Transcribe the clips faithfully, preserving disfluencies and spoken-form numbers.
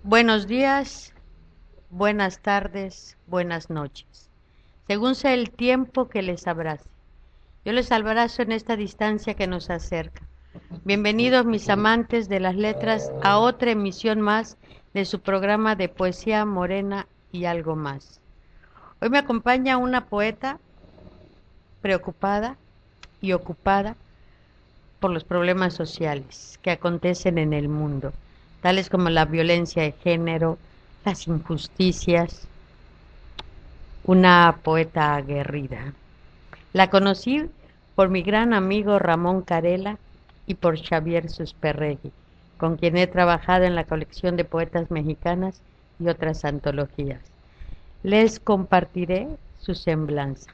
Buenos días, buenas tardes, buenas noches, según sea el tiempo que les abrace. Yo les abrazo en esta distancia que nos acerca. Bienvenidos mis amantes de las letras a otra emisión más de su programa de poesía morena y algo más. Hoy me acompaña una poeta preocupada y ocupada por los problemas sociales que acontecen en el mundo, tales como la violencia de género, las injusticias, una poeta aguerrida. La conocí por mi gran amigo Ramón Carela y por Xavier Susperregui, con quien he trabajado en la colección de poetas mexicanas y otras antologías. Les compartiré su semblanza.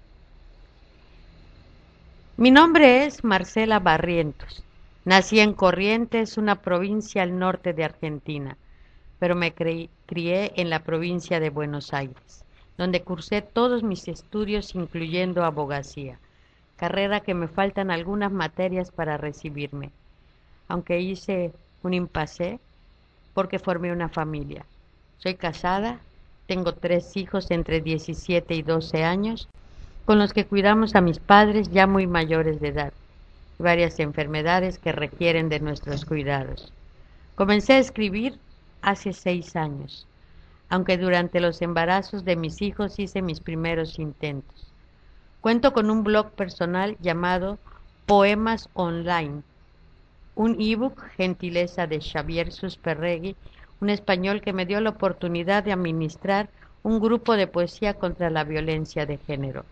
Mi nombre es Marcela Barrientos. Nací en Corrientes, una provincia al norte de Argentina, pero me creí, crié en la provincia de Buenos Aires, donde cursé todos mis estudios, incluyendo abogacía, carrera que me faltan algunas materias para recibirme, aunque hice un impasse porque formé una familia. Soy casada, tengo tres hijos entre diecisiete y doce años, con los que cuidamos a mis padres ya muy mayores de edad, y varias enfermedades que requieren de nuestros cuidados. Comencé a escribir hace seis años, aunque durante los embarazos de mis hijos hice mis primeros intentos. Cuento con un blog personal llamado Poemas Online, un ebook gentileza de Xavier Susperregui, un español que me dio la oportunidad de administrar un grupo de poesía contra la violencia de género.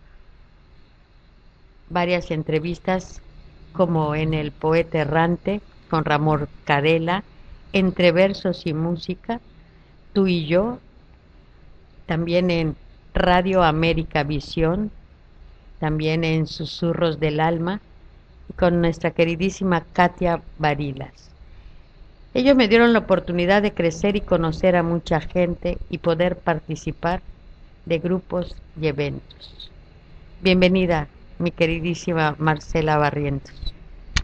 Varias entrevistas como en El Poeta Errante con Ramón Carela, Entre Versos y Música, Tú y Yo, también en Radio América Visión, también en Susurros del Alma, con nuestra queridísima Katia Varilas. Ellos me dieron la oportunidad de crecer y conocer a mucha gente y poder participar de grupos y eventos. Bienvenida, mi queridísima Marcela Barrientos.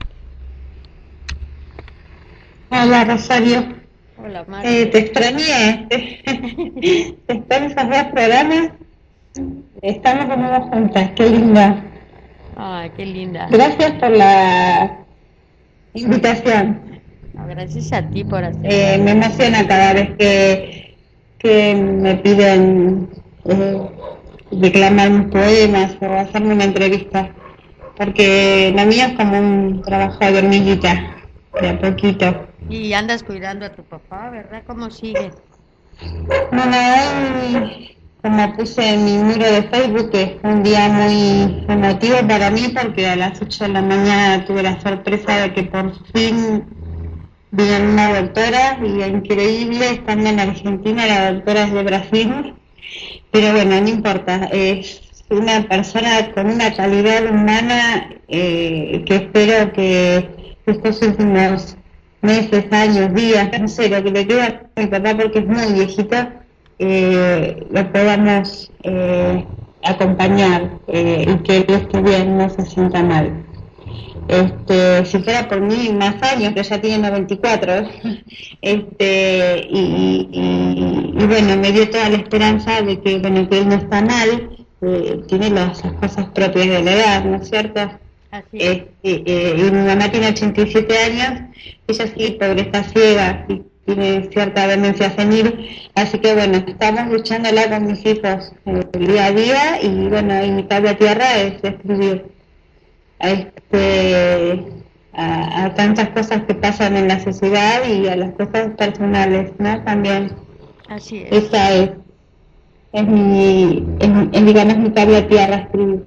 Hola, Rosario. Hola, Marcela. Eh, te extrañé. Después de esos dos programas, estamos de nuevo juntas. Qué linda. Ay, qué linda. Gracias por la invitación. No, gracias a ti por hacer. Eh, me emociona cada vez que, que me piden eh, declamar mis poemas o hacerme una entrevista, porque la mía es como un trabajo de hormiguita, de a poquito. Y andas cuidando a tu papá, ¿verdad? ¿Cómo sigue? Bueno, hoy, como puse en mi muro de Facebook, que fue un día muy emotivo para mí, porque a las ocho de la mañana tuve la sorpresa de que por fin vino una doctora, y increíble, estando en Argentina, la doctora es de Brasil, pero bueno, no importa, es una persona con una calidad humana eh, que espero que estos últimos meses, años, días, no sé, lo que le queda a mi papá, porque es muy viejito, eh, lo podamos eh, acompañar eh, y que él esté bien, no se sienta mal. Este, si fuera por mí, más años, que ya tiene noventa y cuatro, este, y, y, y bueno, me dio toda la esperanza de que, bueno, que él no está mal, eh, tiene las, las cosas propias de la edad, ¿no es cierto? Así es. Este, eh, y mi mamá tiene ochenta y siete años, ella sí, pobre, está ciega y tiene cierta demencia senil, así que bueno, estamos luchándola con mis hijos eh, el día a día, y bueno, y mi cable a tierra es escribir a, este, a, a tantas cosas que pasan en la sociedad y a las cosas personales, ¿no? También. Así es. Esa es, es mi, es, es, digamos, mi cable a tierra, escribir.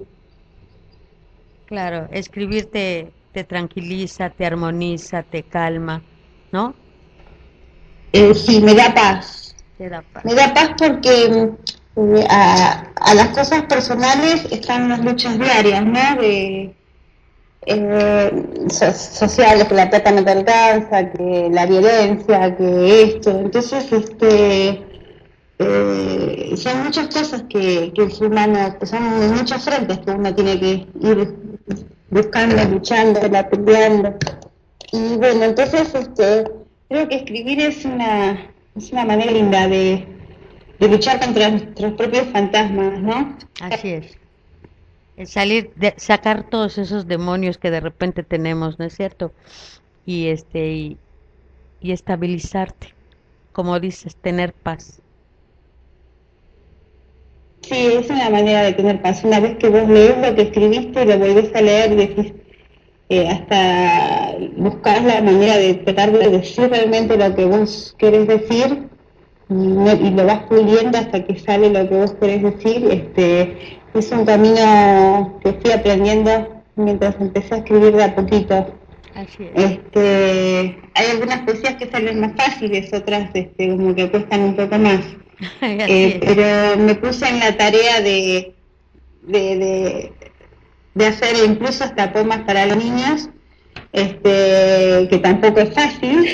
Claro, escribir te, te tranquiliza, te armoniza, te calma, ¿no? Eh, sí, me da paz. Te da paz. Me da paz porque eh, a, a las cosas personales están las luchas diarias, ¿no? De, eh, so, sociales, que la plata no te alcanza, que la violencia, que esto. Entonces, este, eh, son muchas cosas que, que el ser humano, que son muchos frentes que uno tiene que ir buscando, luchando, peleando. Y bueno, entonces, este, creo que escribir es una es una manera linda de, de luchar contra nuestros propios fantasmas, ¿no? Así es. El salir, de, sacar todos esos demonios que de repente tenemos, ¿no es cierto? Y este, y, y estabilizarte, como dices, tener paz. Sí, es una manera de tener paz. Una vez que vos lees lo que escribiste y lo volvés a leer, decís, eh, hasta buscás la manera de tratar de decir realmente lo que vos querés decir y, no- y lo vas puliendo hasta que sale lo que vos querés decir. Este, es un camino que fui aprendiendo mientras empecé a escribir de a poquito. Así es. Este, hay algunas poesías que salen más fáciles, otras este, como que cuestan un poco más. Así Eh, es. pero me puse en la tarea de, de, de, de hacer incluso hasta poemas para los niños, este, que tampoco es fácil,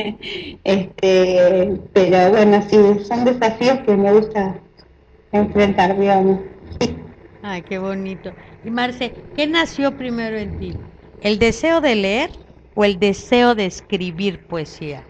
este, pero bueno, sí, son desafíos que me gusta enfrentar, digamos. Ay, qué bonito. Y Marce, ¿qué nació primero en ti? ¿El deseo de leer o el deseo de escribir poesía?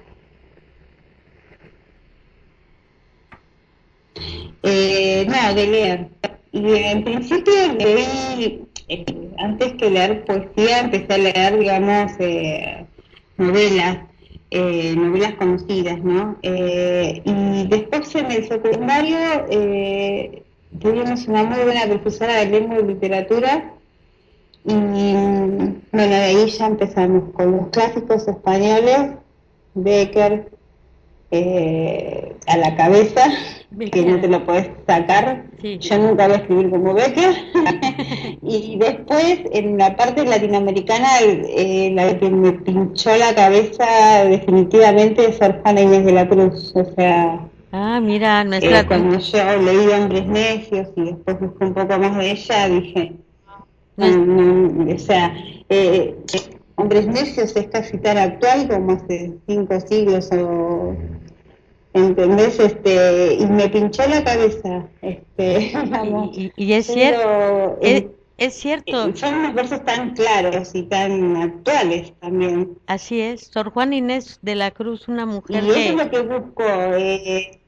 Eh, no, de leer. Y en principio leí, eh, antes que leer poesía, empecé a leer, digamos, eh, novelas, eh, novelas conocidas, ¿no? Eh, y después en el secundario eh, tuvimos una muy buena profesora de lengua y literatura y bueno, de ahí ya empezamos con los clásicos españoles, Becker, eh, a la cabeza, que no te Becker. lo puedes sacar. Sí. Yo nunca voy a escribir como Becker. Y después, en la parte latinoamericana, eh, la que me pinchó la cabeza definitivamente es Sor Juana Inés de la Cruz. O sea, Ah, mira, eh, nuestra... cuando yo leí Hombres Necios y después busqué un poco más de ella, dije, no, nues- no, o sea, eh, Hombres Necios es casi tan actual como hace cinco siglos o ¿entendés? Este, y me pinchó la cabeza, este, vamos, y, y, y es yo cierto, digo, es, en- es cierto, en- son unos versos tan claros y tan actuales también, así es. Sor Juana Inés de la Cruz, una mujer y eso es que, lo que busco, eh,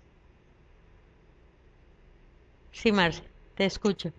sí, Marce, te escucho.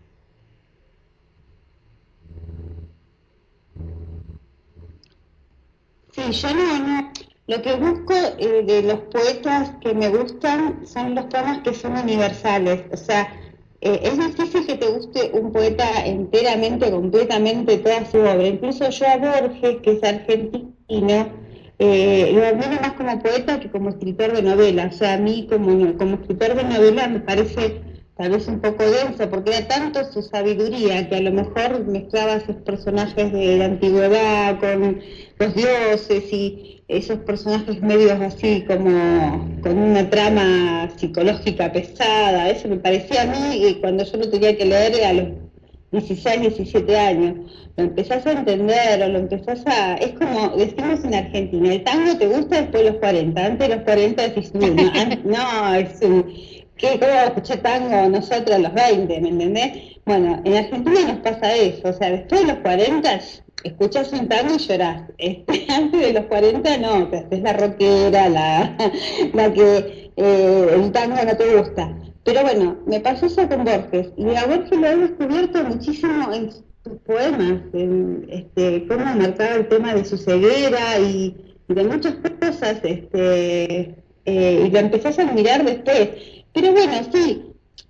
sí, yo no, no, lo que busco eh, de los poetas que me gustan son los poemas que son universales, o sea, eh, es difícil que te guste un poeta enteramente, completamente toda su obra, incluso yo a Borges, que es argentino, eh, lo admiro más como poeta que como escritor de novela, o sea, a mí como, como escritor de novela me parece tal vez un poco denso, porque era tanto su sabiduría que a lo mejor mezclaba esos personajes de la antigüedad con los dioses y esos personajes medios así como con una trama psicológica pesada, eso me parecía a mí y cuando yo lo tenía que leer a los dieciséis, diecisiete años, lo empezás a entender o lo empezás a... Es como decimos en Argentina, el tango te gusta después de los cuarenta, antes de los cuarenta decís, no, no, es un... ¿Qué, ¿Cómo vamos a escuchar tango nosotros a los veinte, me entendés? Bueno, en Argentina nos pasa eso, o sea, después de los cuarenta escuchás un tango y llorás. Este, antes de los cuarenta no, te haces la rockera, la, la que eh, el tango no te gusta. Pero bueno, me pasó eso con Borges, y a Borges lo he descubierto muchísimo en sus poemas, en este, cómo marcaba el tema de su ceguera y, y de muchas cosas, este, eh, y lo empezás a admirar después. Pero bueno, sí,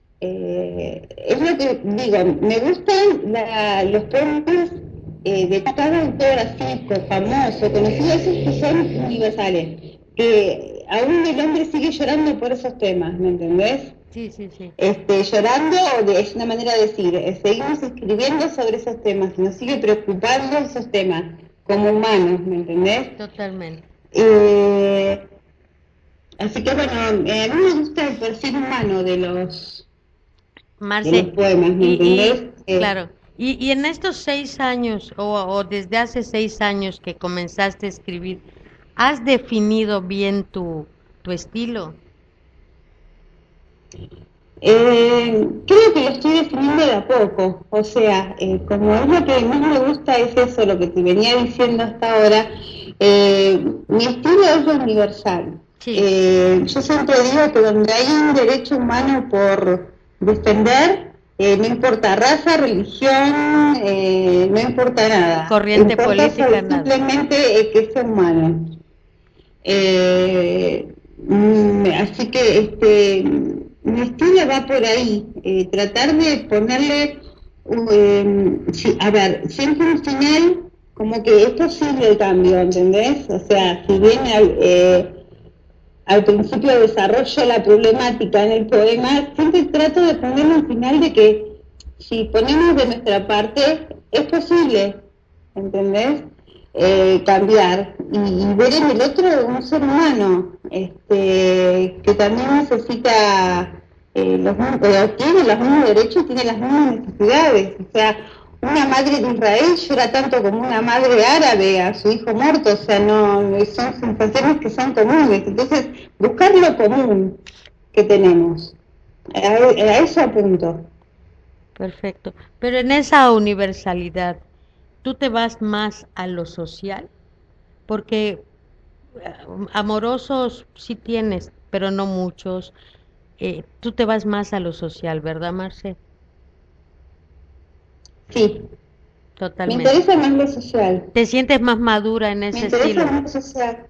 eh, es lo que digo, me gustan la, los poemas eh, de cada autor así, famoso, conocido, esos que son universales, que aún el hombre sigue llorando por esos temas, ¿me entendés? Sí, sí, sí, Este, llorando de, es una manera de decir, eh, seguimos escribiendo sobre esos temas, y nos sigue preocupando esos temas como humanos, ¿me entendés? totalmente. Eh, así que bueno, eh, a mí me gusta el perfil humano de los de los Marce, poemas, ¿me y, entendés? y Eh, claro, y, y en estos seis años o, o desde hace seis años que comenzaste a escribir, ¿has definido bien tu, tu estilo? Eh, creo que lo estoy definiendo de a poco, o sea, eh, como es lo que más me gusta es eso, lo que te venía diciendo hasta ahora, eh, mi estilo es lo universal. Sí, Eh, yo siempre digo que donde hay un derecho humano por defender, eh, no importa raza, religión, eh, no importa nada, corriente importa política, nada. simplemente eh, que sea humano. Eh, mm, así que este mi estilo va por ahí, eh, tratar de ponerle, eh, sí, a ver, siempre un final como que es posible el cambio, ¿entendés? O sea, si bien al, eh, al principio desarrollo la problemática en el poema, siempre trato de ponerle un final de que si ponemos de nuestra parte, es posible, ¿entendés? Eh, cambiar y, y ver en el otro un ser humano este, que también necesita eh, los, eh, tiene los mismos derechos, tiene las mismas necesidades. O sea, una madre de Israel llora tanto como una madre árabe a su hijo muerto, o sea, no son sensaciones que son comunes. Entonces, buscar lo común que tenemos, a, a eso apunto. Perfecto. Pero en esa universalidad, ¿tú te vas más a lo social? Porque eh, amorosos sí tienes, pero no muchos. Eh, tú te vas más a lo social, ¿verdad, Marce? Sí, me Totalmente. interesa más lo social, Te sientes más madura en me ese interesa estilo más lo social.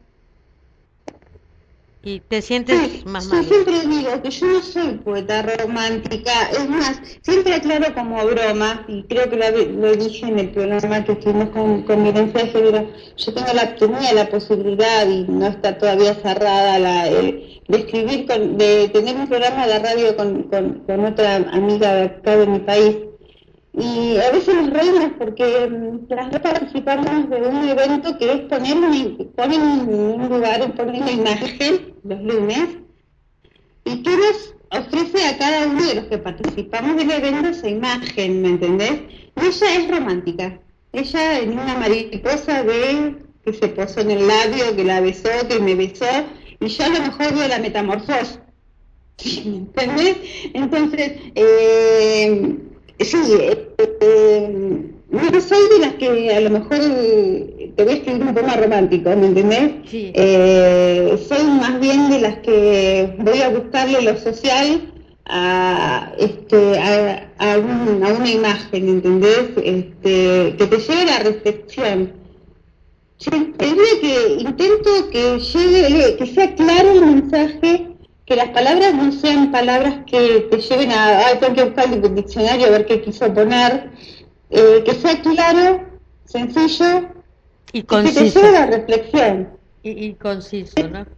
y te sientes Sí, más yo madura. siempre digo que yo no soy poeta romántica, es más, siempre aclaro como broma, y creo que lo, lo dije en el programa que estuvimos con, con violencia de género, yo tengo la, tenía la posibilidad, y no está todavía cerrada, la, el, de escribir, con, de tener un programa de radio con, con, con otra amiga de acá de mi país, y a veces nos reímos porque mm, las dos participamos de un evento que es poner, un, poner un, un lugar, poner una imagen los lunes, y que nos ofrece a cada uno de los que participamos del evento esa imagen, ¿me entendés? Y ella es romántica. Ella en una mariposa ve que se posó en el labio, que la besó, que me besó, y yo a lo mejor veo la metamorfosis. ¿Me entendés? Entonces, eh, sí, eh, eh, no soy de las que a lo mejor eh, te voy a escribir un poema romántico, ¿me entendés? Sí, Eh, soy más bien de las que voy a buscarle lo social a, este, a, a, un, a una imagen, ¿entendés? Este, que te lleve a la reflexión. Sí, es de que intento que llegue, que sea claro el mensaje, que las palabras no sean palabras que te lleven a, ah, tengo que buscar el diccionario a ver qué quiso poner, eh, que sea claro, sencillo y y que te lleve a conciso, la reflexión. y, y conciso, ¿no?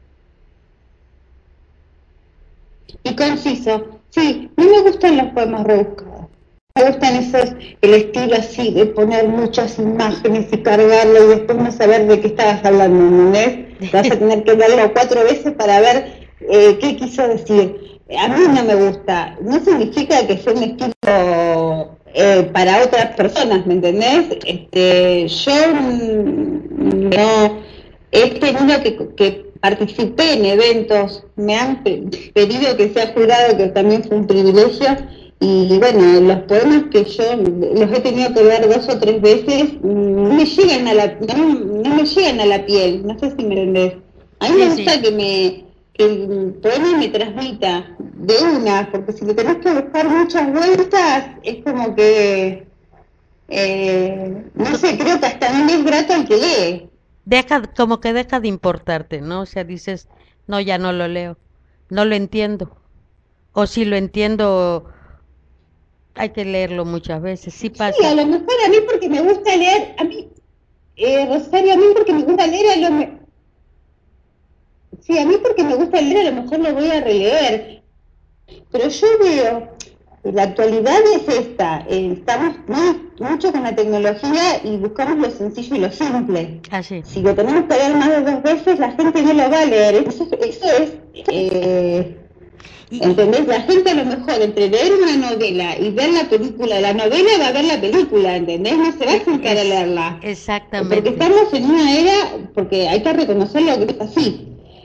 Y conciso. Sí, no me gustan los poemas rebuscados. Me gustan esos, el estilo así de poner muchas imágenes y cargarlo y después no saber de qué estabas hablando, ¿entendés? Vas a tener que verlo cuatro veces para ver eh, qué quiso decir. A mí no me gusta. No significa que sea un estilo eh, para otras personas, ¿me entendés? Este, yo mm, no he tenido que, que participé en eventos, me han pedido que sea jurado, que también fue un privilegio, y bueno, los poemas que yo los he tenido que ver dos o tres veces, no me llegan a la, no, no me llegan a la piel, no sé si me entendés. A mí me Sí, gusta sí, que me que el poema me transmita de una, porque si le tenés que buscar muchas vueltas, es como que, eh, no sé, creo que hasta no le es grato al que lee. deja, como que deja de importarte, ¿no? O sea, dices, no, ya no lo leo, no lo entiendo. O si lo entiendo, hay que leerlo muchas veces, sí Sí, a pasa. lo mejor a mí porque me gusta leer, a mí, eh, Rosario, a mí porque me gusta leer, a lo me... sí, a mí porque me gusta leer, a lo mejor lo voy a releer, pero yo veo, que la actualidad es esta, eh, estamos muy, mucho con la tecnología y buscamos lo sencillo y lo simple. Así. Si lo tenemos que leer más de dos veces, la gente no lo va a leer, eso, eso es... Eh, Y, y- ¿entendés? La gente a lo mejor entre leer una novela y ver la película, la novela va a ver la película, ¿entendés? No se va a e- sentar a es leerla. Porque exactamente. estamos en una era, porque hay que reconocerlo que es así.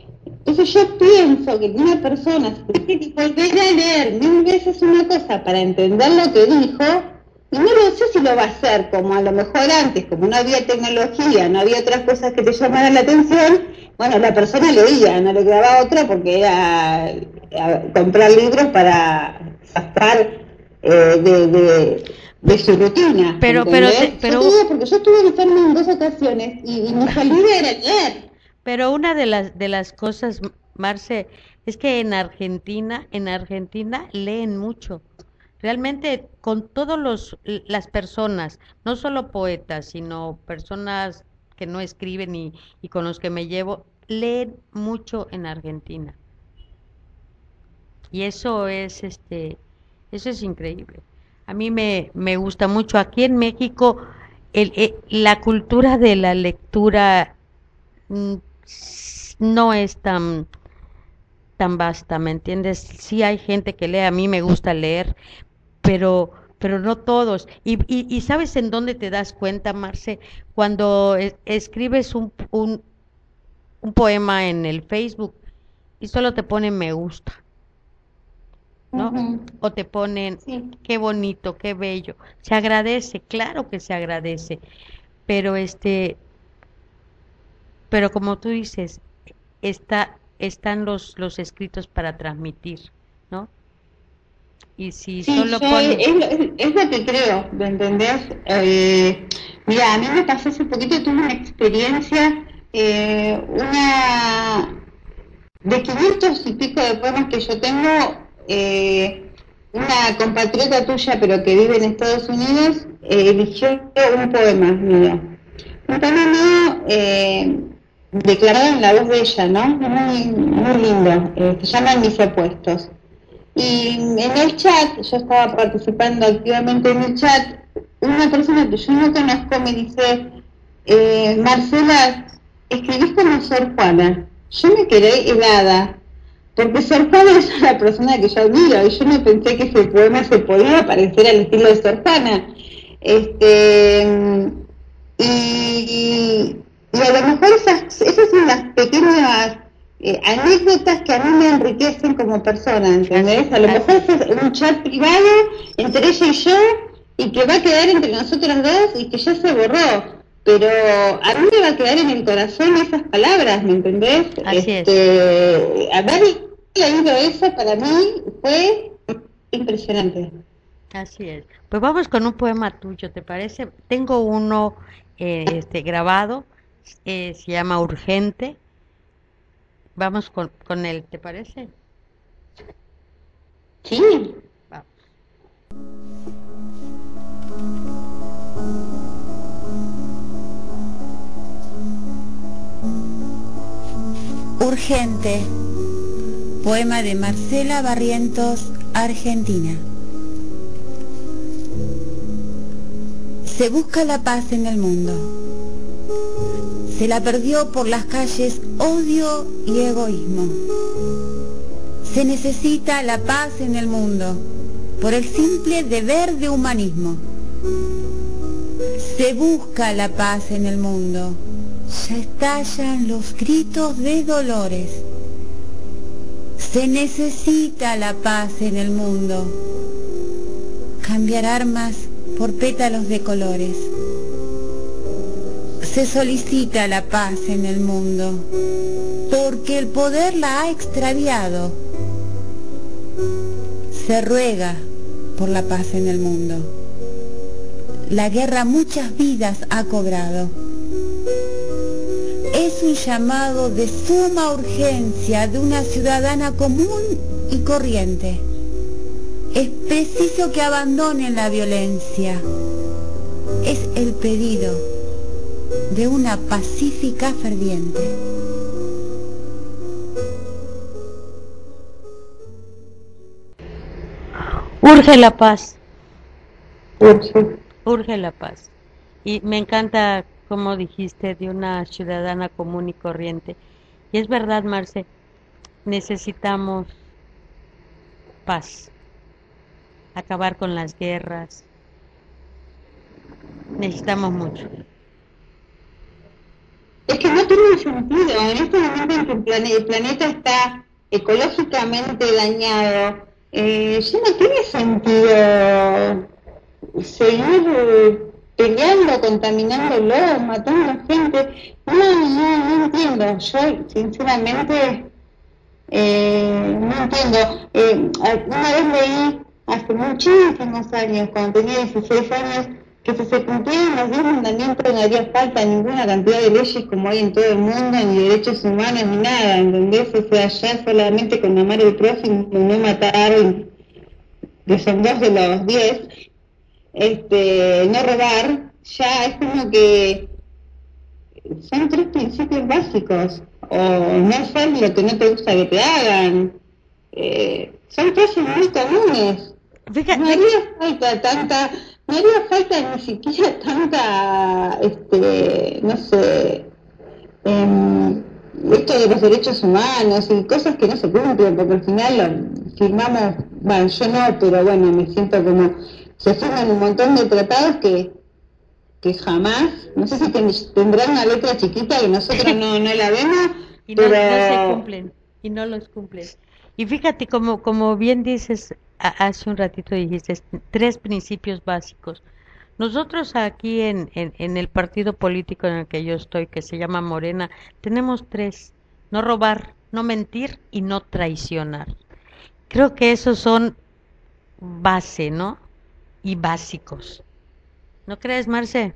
Entonces yo pienso que una persona se tiene que volver a leer mil veces una cosa para entender lo que dijo, y no lo sé si lo va a hacer como a lo mejor antes, como no había tecnología, no había otras cosas que te llamaran la atención. Bueno, la persona leía, no le quedaba otra porque era eh, comprar libros para sacar eh, de, de, de su rutina, Pero, pero, ¿entendés? te, pero, Yo te digo porque yo estuve enferma en dos ocasiones y, y mi salida era leer. pero una de las de las cosas, Marce, es que en Argentina, en Argentina leen mucho. Realmente con todos los las personas, no solo poetas, sino personas que no escriben y, y con los que me llevo, leen mucho en Argentina. Y eso es este, eso es increíble. A mí me, me gusta mucho. Aquí en México, el, eh, la cultura de la lectura mm, s- no es tan, tan vasta, ¿me entiendes? Sí hay gente que lee, a mí me gusta leer, pero, pero no todos. Y, y, y ¿sabes en dónde te das cuenta, Marce? Cuando es- escribes un, un, un poema en el Facebook y solo te pone me gusta. ¿No? Uh-huh. O te ponen, Sí. qué bonito, qué bello. Se agradece, claro que se agradece, pero este, pero como tú dices, está, están los, los escritos para transmitir, ¿no? Y si Sí, solo yo ponen, es, es, es lo que creo, ¿me entendés? Eh, mira, a mí me pasó hace poquito, tuve una experiencia, eh, una de quinientos y pico de poemas que yo tengo, eh, una compatriota tuya, pero que vive en Estados Unidos, eh, eligió un poema mío. Un poema mío eh, declarado en la voz de ella, ¿no? Muy, muy lindo, eh, se llama Mis opuestos. Y en el chat, yo estaba participando activamente en el chat, una persona que yo no conozco me dice, eh, Marcela, escribís como Sor Juana. Yo me quedé helada, porque Sor Juana es una persona que yo admiro, y yo no pensé que ese poema se podía parecer al estilo de Sor Juana. Este, y, y a lo mejor esas, esas son las pequeñas eh, anécdotas que a mí me enriquecen como persona, así, ¿entendés? A lo mejor así, es un chat privado entre ella y yo y que va a quedar entre nosotros dos y que ya se borró, pero a mí me va a quedar en el corazón esas palabras, ¿me entendés? así es, Este, haber leído eso para mí fue impresionante. así es. Pues vamos con un poema tuyo, ¿te parece? Tengo uno eh, este grabado, eh, se llama Urgente. Vamos con, con él, ¿te parece? Sí. Vamos. Urgente, poema de Marcela Barrientos, Argentina. Se busca la paz en el mundo. Se la perdió por las calles odio y egoísmo. Se necesita la paz en el mundo por el simple deber de humanismo. Se busca la paz en el mundo. Ya estallan los gritos de dolores. Se necesita la paz en el mundo. Cambiar armas por pétalos de colores. Se solicita la paz en el mundo, porque el poder la ha extraviado. Se ruega por la paz en el mundo. La guerra muchas vidas ha cobrado. Es un llamado de suma urgencia de una ciudadana común y corriente. Es preciso que abandonen la violencia. Es el pedido de una pacífica ferviente. Urge la paz, Urge. urge la paz. Y me encanta, como dijiste, de una ciudadana común y corriente. Y es verdad, Marce, necesitamos paz, acabar con las guerras, necesitamos mucho. Es que no tiene sentido. En este momento en que plane el planeta está ecológicamente dañado, eh, ya no tiene sentido seguir eh, peleando, contaminándolo, matando gente. No, no, no entiendo. Yo, sinceramente, eh, no entiendo. Eh, una vez leí hace muchísimos años, cuando tenía dieciséis años, que si se cumplieran los diez mandamientos no haría falta ninguna cantidad de leyes como hay en todo el mundo, ni derechos humanos, ni nada, ¿entendés? O sea, ya solamente con amar al prójimo, no matar, que son dos de los diez, este, no robar, ya es como que son tres principios básicos, o no hacer lo que no te gusta que te hagan, eh, son cosas muy comunes. Fíjate. No haría falta tanta, no haría falta ni siquiera tanta, este, no sé, eh, esto de los derechos humanos y cosas que no se cumplen, porque al final lo firmamos, bueno, yo no, pero bueno, me siento como, se firman un montón de tratados que que jamás, no sé si ten, tendrán una letra chiquita que nosotros no, no la vemos, y pero... no, no se cumplen, y no los cumplen. Y fíjate, como, como bien dices, a, hace un ratito dijiste, tres principios básicos. Nosotros aquí en, en, en el partido político en el que yo estoy, que se llama Morena, tenemos tres: no robar, no mentir y no traicionar. Creo que esos son base, ¿no? Y básicos. ¿No crees, Marce?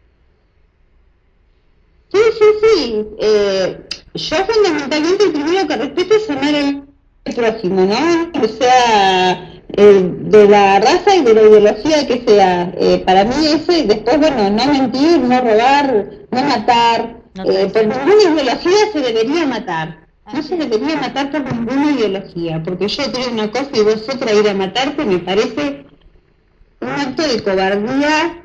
Sí, sí, sí. Eh, yo fundamentalmente el primero que respeto es amar al prójimo, ¿no? O sea, eh, de la raza y de la ideología que sea. Eh, para mí eso, y después, bueno, no mentir, no robar, no matar. No eh, por ninguna ideología se debería matar. No se debería matar por ninguna ideología, porque yo creo una cosa y vos otra, ir a matarte me parece un acto de cobardía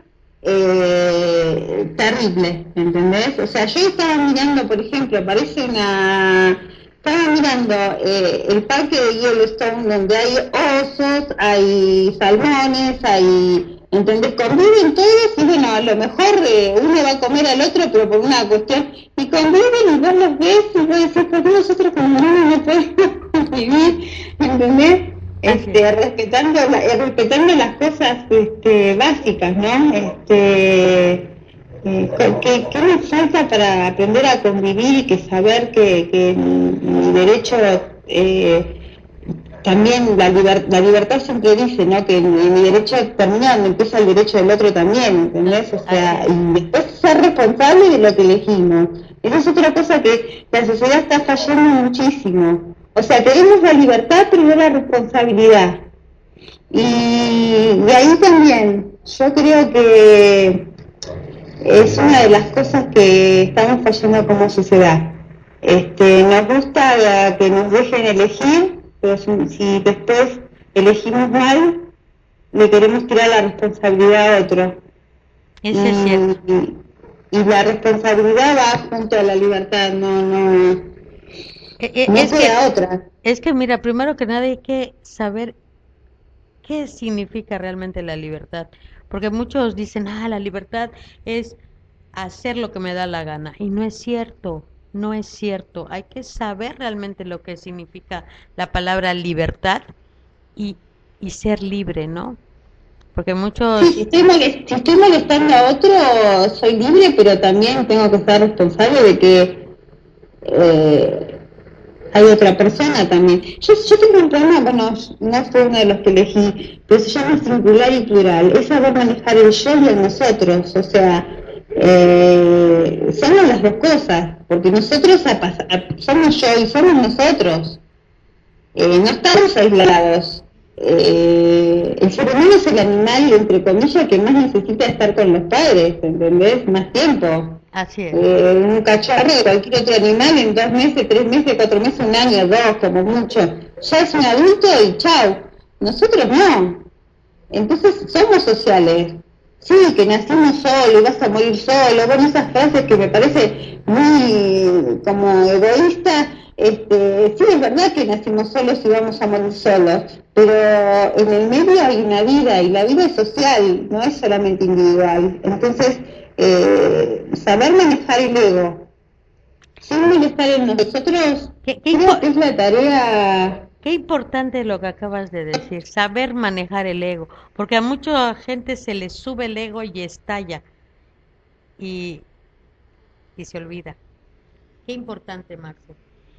eh, terrible, ¿entendés? O sea, yo estaba mirando, por ejemplo, parece una... Estaba mirando eh, el parque de Yellowstone, donde hay osos, hay salmones, hay... ¿Entendés? Conviven todos y bueno, a lo mejor eh, uno va a comer al otro, pero por una cuestión... Y conviven y vos los ves y vos decís, ¿por qué nosotros como humanos no podemos convivir? ¿Entendés? Este, respetando, la, respetando las cosas este, básicas, ¿no? Este, eh, ¿qué, ¿Qué nos falta para aprender a convivir y que saber que, que mi derecho, eh, también la, liber, la libertad siempre dice, ¿no? Que mi, mi derecho termina donde empieza el derecho del otro también, ¿entendés? O sea, y después ser responsable de lo que elegimos. Esa es otra cosa que la sociedad está fallando muchísimo. O sea, tenemos la libertad, pero no la responsabilidad. Y, y ahí también, yo creo que es una de las cosas que estamos fallando como sociedad. Este, nos gusta que nos dejen elegir, pero si, si después elegimos mal, le queremos tirar la responsabilidad a otro. Eso es cierto. Y, y la responsabilidad va junto a la libertad, no, no... Eh, no es, que, otra. es que mira, primero que nada hay que saber qué significa realmente la libertad, porque muchos dicen, ah, la libertad es hacer lo que me da la gana, y no es cierto, no es cierto, hay que saber realmente lo que significa la palabra libertad y, y ser libre, ¿no? Porque muchos... Sí, si, estoy molest- si estoy molestando a otro, soy libre, pero también tengo que estar responsable de que eh, hay otra persona también. Yo, yo tengo un problema, bueno, no fue uno de los que elegí, pero se llama singular y plural. Es saber manejar el yo y el nosotros. O sea, eh, somos las dos cosas, porque nosotros a, a, somos yo y somos nosotros. Eh, no estamos aislados. Eh, el ser humano es el animal, entre comillas, que más necesita estar con los padres, ¿entendés? Más tiempo. Así es. Eh, un cachorro de cualquier otro animal en dos meses, tres meses, cuatro meses, un año, dos, como mucho. Ya es un adulto y chau. Nosotros no. Entonces somos sociales. Sí, que nacimos solo y vas a morir solo. Bueno, esas frases que me parece muy como egoísta. Este, sí, es verdad que nacimos solos y vamos a morir solos, pero en el medio hay una vida y la vida es social, no es solamente individual. Entonces, eh, saber manejar el ego. sin molestar en nosotros, ¿Qué, qué, creo que es la tarea. qué importante lo que acabas de decir, saber manejar el ego, porque a mucha gente se le sube el ego y estalla y, y se olvida. Qué importante, Marce.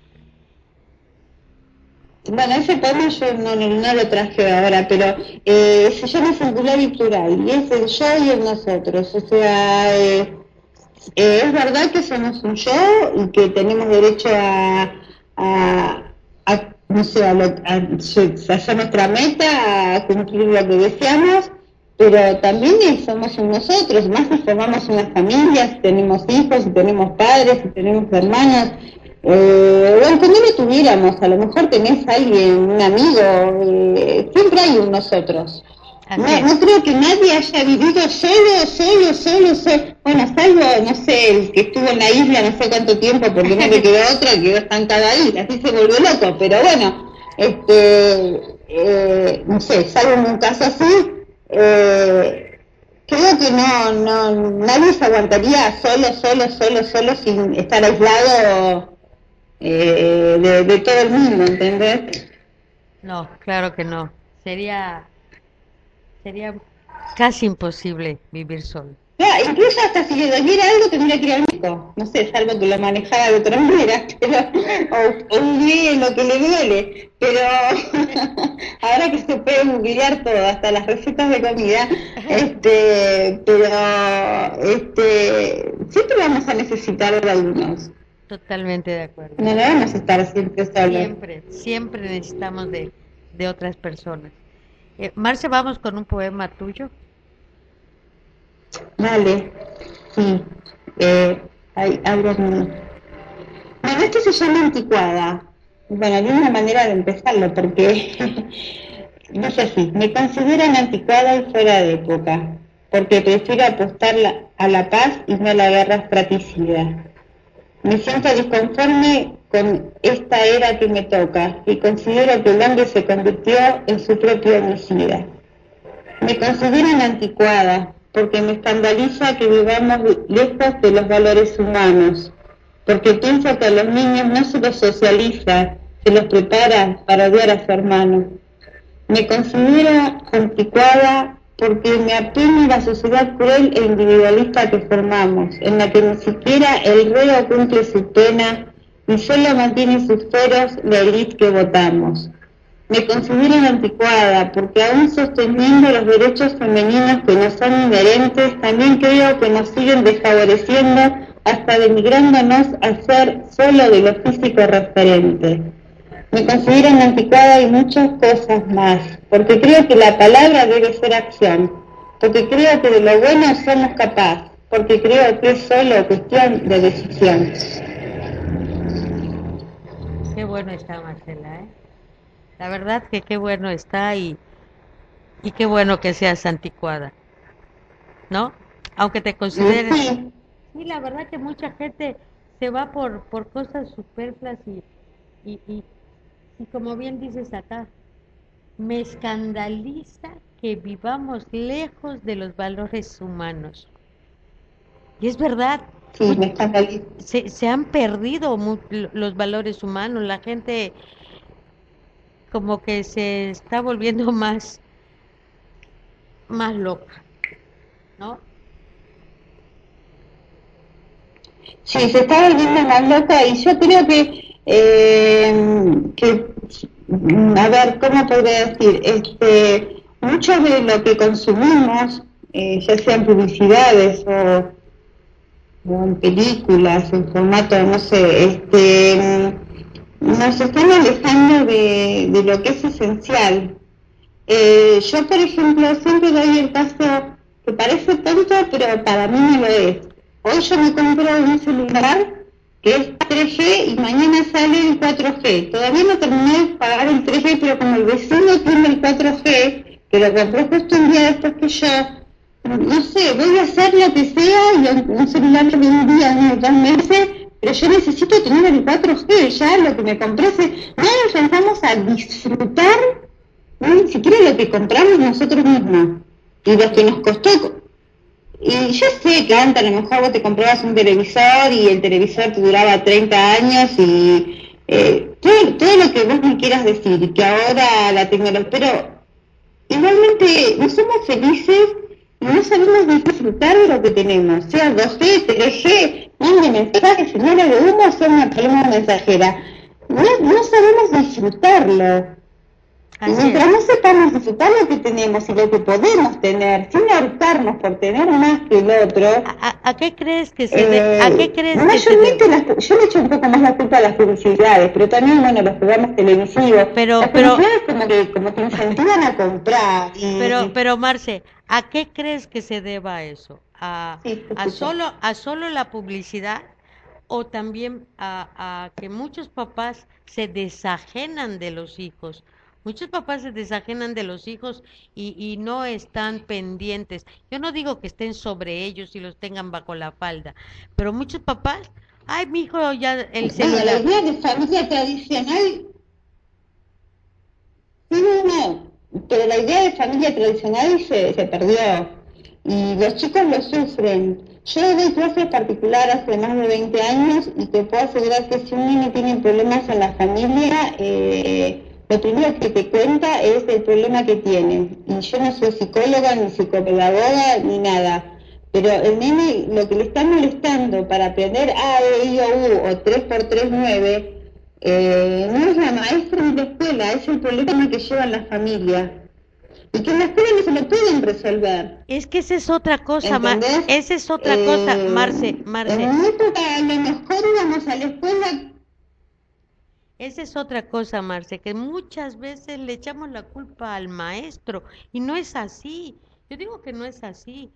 Bueno, ese tema yo no, no, no lo traje ahora, pero eh, se llama singular y plural, y es el yo y el nosotros. O sea, eh, eh, es verdad que somos un yo y que tenemos derecho a, a, a no sé, a, lo, a, a hacer nuestra meta, a cumplir lo que deseamos, pero también somos un nosotros, más si formamos una familia, si tenemos hijos, si tenemos padres, si tenemos hermanos. Eh, o aunque no lo tuviéramos, a lo mejor tenés a alguien, un amigo, eh, siempre hay un nosotros. No, no creo que nadie haya vivido solo, solo, solo, solo. Bueno, salvo, no sé, el que estuvo en la isla no sé cuánto tiempo porque no le quedó otra, quedó estancada ahí, así se volvió loco, pero bueno, este, eh, no sé, salvo en un caso así, eh, creo que no, no, nadie se aguantaría solo, solo, solo, solo sin estar aislado eh, de, de todo el mundo, ¿entendés? No, claro que no. Sería, sería casi imposible vivir solo. Claro, incluso hasta si le doliera algo tendría que ir al médico, no sé, salvo que lo manejara de otra manera, pero, o, o hubiera lo que le duele, pero ahora que se puede googlear todo, hasta las recetas de comida, este, pero este, siempre vamos a necesitar de algunos. Totalmente de acuerdo. No, no vamos a estar siempre solos. Siempre, siempre necesitamos de, de otras personas. Eh, Marce, vamos con un poema tuyo. Vale, sí, eh, hay algo muy... Bueno, esto se llama Anticuada. Bueno, hay una manera de empezarlo, porque dice así: me consideran anticuada y fuera de época, porque prefiero apostar la, a la paz y no a la guerra fratricida. Me siento disconforme con esta era que me toca, y considero que el hombre se convirtió en su propio homicida. Me consideran anticuada, porque me escandaliza que vivamos lejos de los valores humanos, porque pienso que a los niños no se los socializa, se los prepara para odiar a su hermano. Me considero anticuada porque me apena la sociedad cruel e individualista que formamos, en la que ni siquiera el reo cumple su pena, ni solo mantiene sus fueros la élite que votamos. Me considero anticuada porque aún sosteniendo los derechos femeninos que nos son inherentes, también creo que nos siguen desfavoreciendo hasta denigrándonos a ser solo de lo físico referente. Me considero anticuada y muchas cosas más, porque creo que la palabra debe ser acción, porque creo que de lo bueno somos capaces, porque creo que es solo cuestión de decisión. Qué bueno está, Marcela, ¿eh? La verdad que qué bueno está y, y qué bueno que seas anticuada, ¿no? Aunque te consideres... Sí. Sí, la verdad que mucha gente se va por, por cosas superfluas y, y, y, y como bien dices acá, me escandaliza que vivamos lejos de los valores humanos. Y es verdad, Sí, me escandaliza. se, se han perdido mu- los valores humanos, la gente como que se está volviendo más, más loca, ¿no? Sí, se está volviendo más loca y yo creo que, eh, que, a ver, ¿cómo podría decir? Este, mucho de lo que consumimos, eh, ya sean publicidades o, o en películas, en formato, no sé, este, nos están alejando de, de lo que es esencial. Eh, yo, por ejemplo, siempre doy el caso que parece tonto, pero para mí no lo es. Hoy yo me compro un celular que es tres G y mañana sale el cuatro G. Todavía no terminé de pagar el tres G, pero como el vecino tiene el cuatro G, que lo compró justo un día después que yo, no sé, voy a hacer lo que sea y un celular que me un día, unos dos meses, pero yo necesito tener el cuatro G, ya lo que me compré, se... no empezamos a disfrutar, no, ni siquiera lo que compramos nosotros mismos, y lo que nos costó Y yo sé que antes a lo mejor vos te comprabas un televisor y el televisor te duraba treinta años y eh, todo, todo lo que vos me quieras decir, que ahora la tecnología, pero igualmente no somos felices y no sabemos disfrutar de lo que tenemos, sea dos G, tres G, mande mensajes, señales de humo, sea una paloma mensajera. No, no sabemos disfrutarlo. Y mientras no sepamos disfrutar lo que tenemos y lo que podemos tener, sin ahorcarnos por tener más que el otro. ¿A, a qué crees que se de, eh, ¿a qué crees mayormente que se las, yo le echo un poco más la culpa a las publicidades, pero también, bueno, los programas televisivos. Pero, las pero, publicidades como que, como que incentivan a comprar. Y, pero, pero Marce, ¿a qué crees que se deba eso? ¿A, sí, a solo, a solo la publicidad o también a, a que muchos papás se desajenan de los hijos? Muchos papás se desajenan de los hijos y, y no están pendientes. Yo no digo que estén sobre ellos y los tengan bajo la falda, pero muchos papás, ay, mi hijo ya el bueno, la celular. idea de familia tradicional, sí, no, no, pero la idea de familia tradicional se, se perdió y los chicos lo sufren. Yo doy clases particulares hace más de veinte años y te puedo asegurar que si un niño tiene problemas en la familia, eh, lo primero que te cuenta es el problema que tiene. Y yo no soy psicóloga, ni psicopedagoga, ni nada. Pero el nene lo que le está molestando para aprender A, E, I, O, U o tres por tres, nueve, eh, no es la maestra ni la escuela, es el problema que llevan la familia. Y que en la escuela no se lo pueden resolver. Es que esa es otra cosa, Mar esa es otra eh, cosa, Marce, Marce. En mi época a lo mejor íbamos a la escuela. Esa es otra cosa, Marce, que muchas veces le echamos la culpa al maestro y no es así. Yo digo que no es así.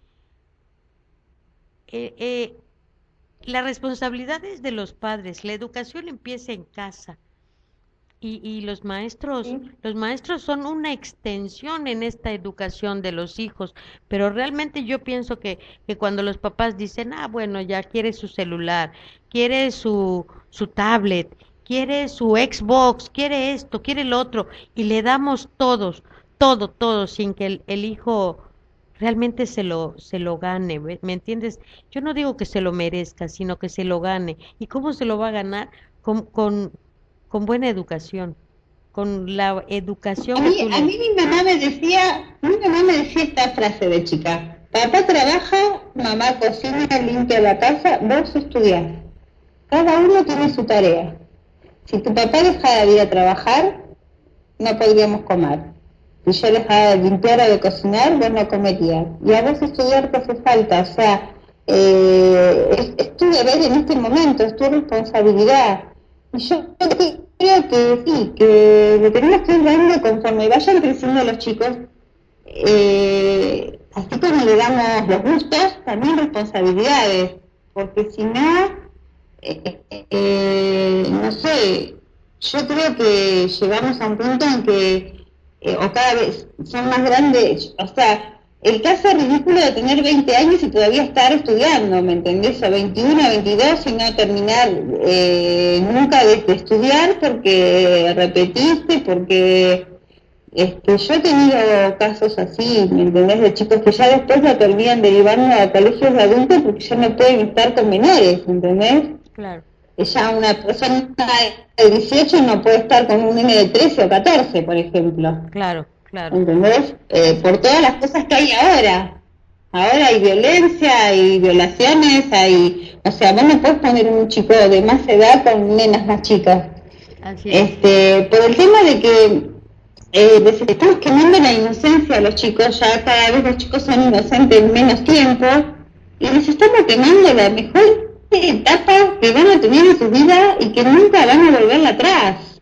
Eh, eh, la responsabilidad es de los padres, la educación empieza en casa. Y, y los maestros, Sí. los maestros son una extensión en esta educación de los hijos, pero realmente yo pienso que, que cuando los papás dicen, ah, bueno, ya quiere su celular, quiere su, su tablet, quiere su Xbox, quiere esto, quiere el otro, y le damos todos, todo, todo, sin que el, el hijo realmente se lo, se lo gane, ¿me me entiendes? Yo no digo que se lo merezca, sino que se lo gane. ¿Y cómo se lo va a ganar? Con, con, con buena educación, con la educación A que mí, tú a le... mí mi mamá me decía, mi mamá me decía esta frase de chica: papá trabaja, mamá cocina, limpia la casa, vos estudiás. Cada uno tiene su tarea. Si tu papá dejara de ir a trabajar, no podríamos comer. Si yo dejara de limpiar o de cocinar, vos no comerías. Y a vos estudiar te hace falta, o sea, eh, es, es tu deber en este momento, es tu responsabilidad. Y yo creo que sí, que le tenemos que ir dando conforme vayan creciendo los chicos, eh, así como le damos los gustos, también responsabilidades, porque si no, eh, eh, no sé, yo creo que llegamos a un punto en que eh, o cada vez son más grandes, o sea, el caso ridículo de tener veinte años y todavía estar estudiando, ¿me entendés? O veintiuno, veintidós y no terminar eh, nunca de, de estudiar porque repetiste, porque este, yo he tenido casos así, ¿me entendés? De chicos que ya después lo terminan derivando a colegios de adultos porque ya no pueden estar con menores, ¿me entendés? Claro. Ya una persona de dieciocho no puede estar con un nene de trece o catorce, por ejemplo. Claro, claro. ¿Entendés? Eh, por todas las cosas que hay ahora. Ahora hay violencia, hay violaciones, hay... O sea, vos no podés poner un chico de más edad con nenas más chicas. Así es. Este, por el tema de que eh, les estamos quemando la inocencia a los chicos, ya cada vez los chicos son inocentes en menos tiempo, y les estamos quemando la mejor etapa que van a tener en su vida y que nunca van a volverla atrás.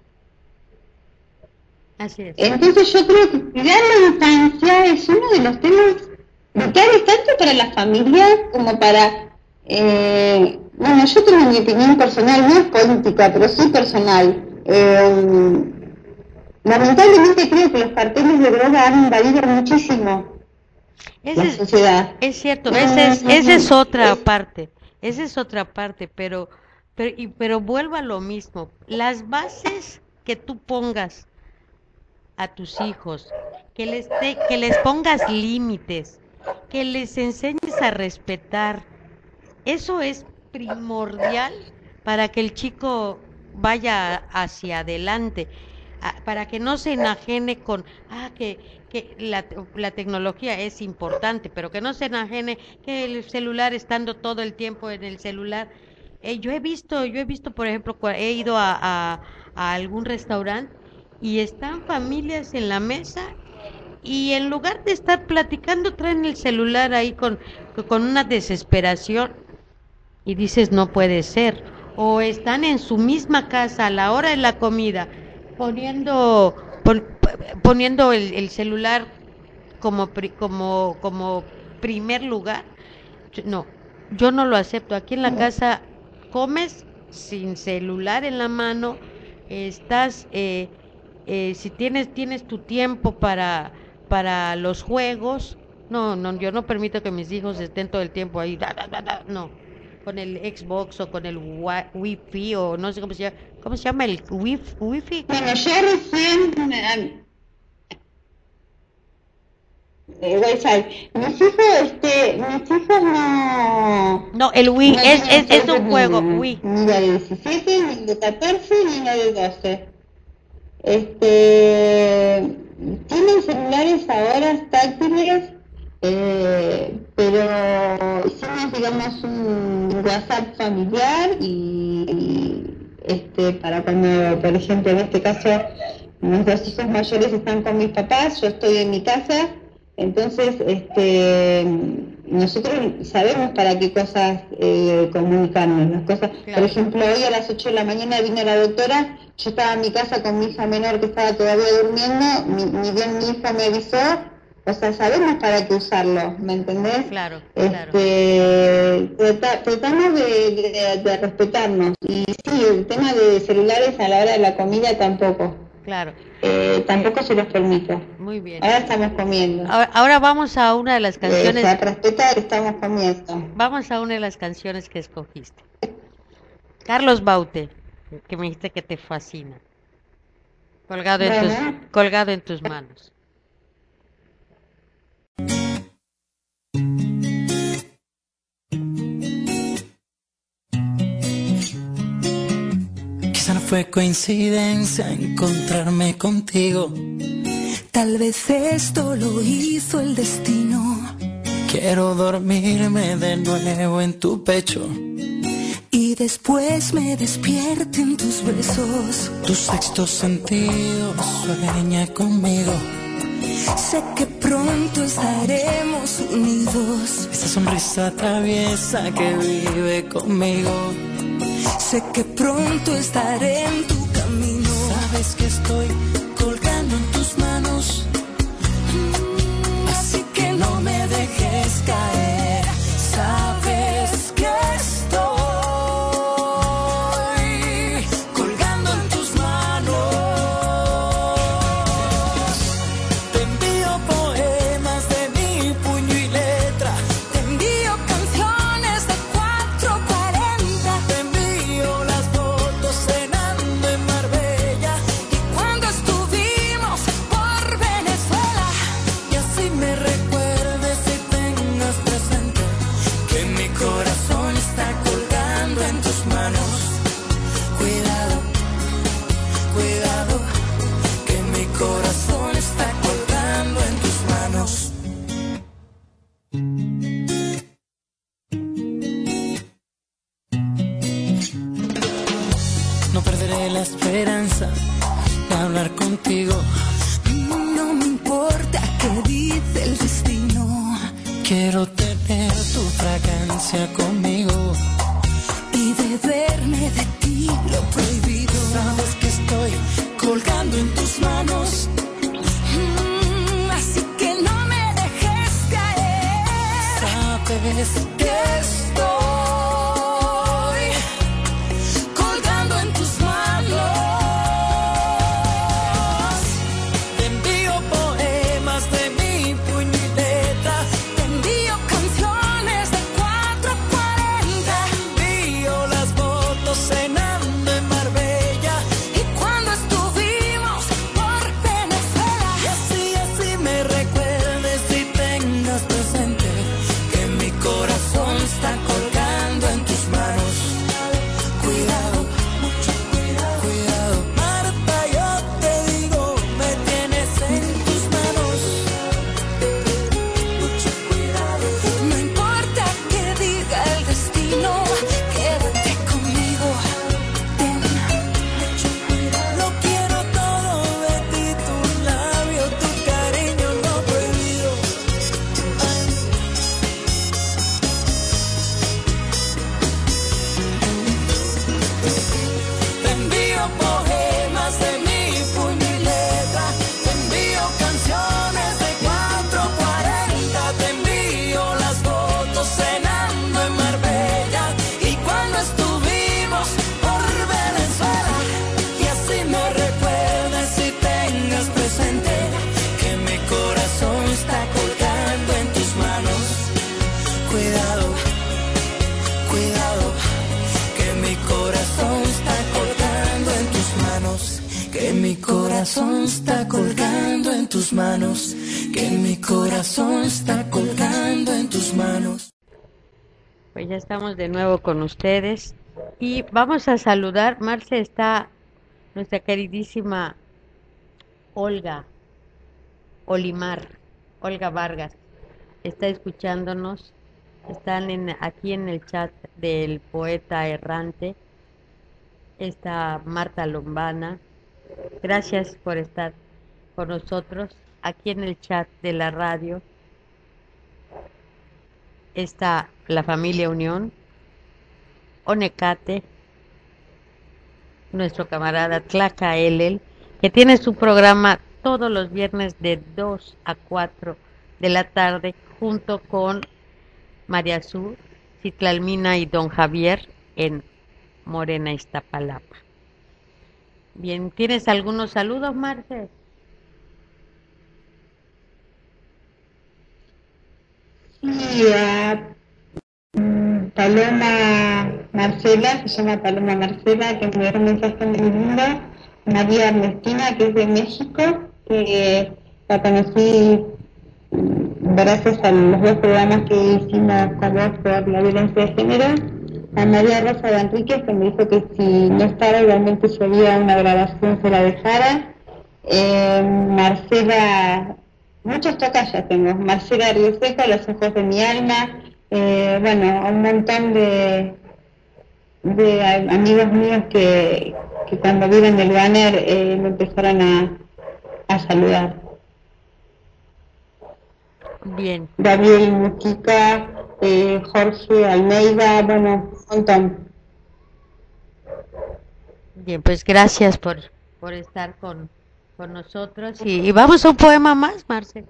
Así es. Entonces yo creo que cuidar la infancia es uno de los temas vitales tanto para la familia como para... Eh, bueno, yo tengo mi opinión personal, no es política, pero sí personal. Eh, lamentablemente creo que los carteles de droga han invadido muchísimo Ese la es, sociedad. es cierto, esa es, esa es otra parte, esa es otra parte, pero, pero, y, pero vuelvo a lo mismo, las bases que tú pongas a tus hijos, que les, te, que les pongas límites, que les enseñes a respetar. Eso es primordial para que el chico vaya hacia adelante, para que no se enajene con, ah, que, que la, la tecnología es importante, pero que no se enajene que el celular, estando todo el tiempo en el celular. Eh, yo he visto, yo he visto, por ejemplo, he ido a, a, a algún restaurante y están familias en la mesa y en lugar de estar platicando traen el celular ahí con, con una desesperación y dices, no puede ser. O están en su misma casa a la hora de la comida poniendo pon, poniendo el, el celular como como como primer lugar. No, yo no lo acepto. Aquí en la casa comes sin celular en la mano, estás eh, eh, si tienes tienes tu tiempo para para los juegos. No, no, yo no permito que mis hijos estén todo el tiempo ahí, da, da, da, da, no, con el Xbox o con el Wi-Fi o no sé cómo se llama, ¿cómo se llama el Wi-Fi? Wi-Fi? Bueno, yo recién eh, Wi-Fi. Mis hijos, este, mis hijos no. No, el Wii no es es, es un juego, ni, Wii. Ni la de diecisiete, ni la de catorce, ni la de doce. Este, tienen celulares ahora táctiles, eh, pero hicimos, digamos, un WhatsApp familiar y, y este, para cuando, por ejemplo, en este caso, mis dos hijos mayores están con mis papás, yo estoy en mi casa, entonces, este, nosotros sabemos para qué cosas eh, comunicarnos, las cosas. Claro. Por ejemplo, hoy a las ocho de la mañana vino la doctora, yo estaba en mi casa con mi hija menor que estaba todavía durmiendo, ni, ni bien mi hija me avisó, o sea, sabemos para qué usarlo, ¿me entendés? Claro, este, claro. Trata, tratamos de, de, de respetarnos, y sí, el tema de celulares a la hora de la comida tampoco. Claro. Eh, tampoco se los permito. Muy bien. Ahora estamos comiendo. Ahora, ahora vamos a una de las canciones. Eh, se respeta, estamos comiendo. Vamos a una de las canciones que escogiste. Carlos Baute, que me dijiste que te fascina. Colgado en, bueno. tus, colgado en tus manos. Quizá no fue coincidencia encontrarme contigo. Tal vez esto lo hizo el destino. Quiero dormirme de nuevo en tu pecho y después me despierte en tus besos. Tu sexto sentido sueña conmigo. Sé que pronto estaremos unidos. Esa sonrisa traviesa que vive conmigo. Sé que pronto estaré en tu camino. Sabes que estoy colgando en tus manos, así que no me dejes caer. Sabes que estoy colgando en tus manos. Te envío poemas de mi puño y letra. Te envío canciones de cuatro cuarenta. Te envío las fotos cenando en Marbella y cuando estuvimos por Venezuela. Y así me recuerdes y tengas presente que mi corazón está colgando en tus manos. Cuidado, cuidado, Que mi corazón está colgando en tus manos. No perderé la esperanza de hablar contigo. no me importa qué dice el destino. Quiero tener tu fragancia conmigo Y beberme de ti lo prohibido. Sabes que estoy colgando en tus manos. Mm, así que no me dejes caer. Sabes Que estoy colgando en tus manos. te envío poemas de mi puño y letra. Te envío canciones de cuatro cuarenta. Te envío las fotos cenando en Marbella. Y cuando estuvimos por Venezuela. Y así, así me recuerdes y tengas presente que mi corazón está colgando en tus manos, que mi corazón está colgando en tus manos. Pues ya estamos de nuevo con ustedes y vamos a saludar. Marce, está nuestra queridísima Olga Olimar, Olga Vargas, está escuchándonos. Están en, aquí en el chat del Poeta Errante. Está Marta Lombana. Gracias por estar con nosotros aquí en el chat de la radio. Está la familia Unión, Onecate, nuestro camarada Tlaca Elel, que tiene su programa todos los viernes de dos a cuatro de la tarde, junto con María Azul, Citlalmina y Don Javier en Morena, Iztapalapa. Bien, ¿tienes algunos saludos, Marce? Sí, a mm, Paloma Marcela, se llama Paloma Marcela, que me dio un mensaje muy lindo. María Ernestina, que es de México, que la conocí mm, gracias a los dos programas que hicimos con vos por la violencia de género. A María Rosa de Enríquez, que me dijo que si no estaba, igualmente si había una grabación se la dejara. Eh, Marcela, muchos tocayas tengo, Marcela Rioseco, Los ojos de mi alma, eh, bueno, un montón de, de amigos míos que, que cuando vieron el banner eh, me empezaron a, a saludar. Bien. Gabriel Mujica, eh, Jorge Almeida, bueno, un montón. Bien, pues gracias por, por estar con, con nosotros. Y, y vamos a un poema más, Marce.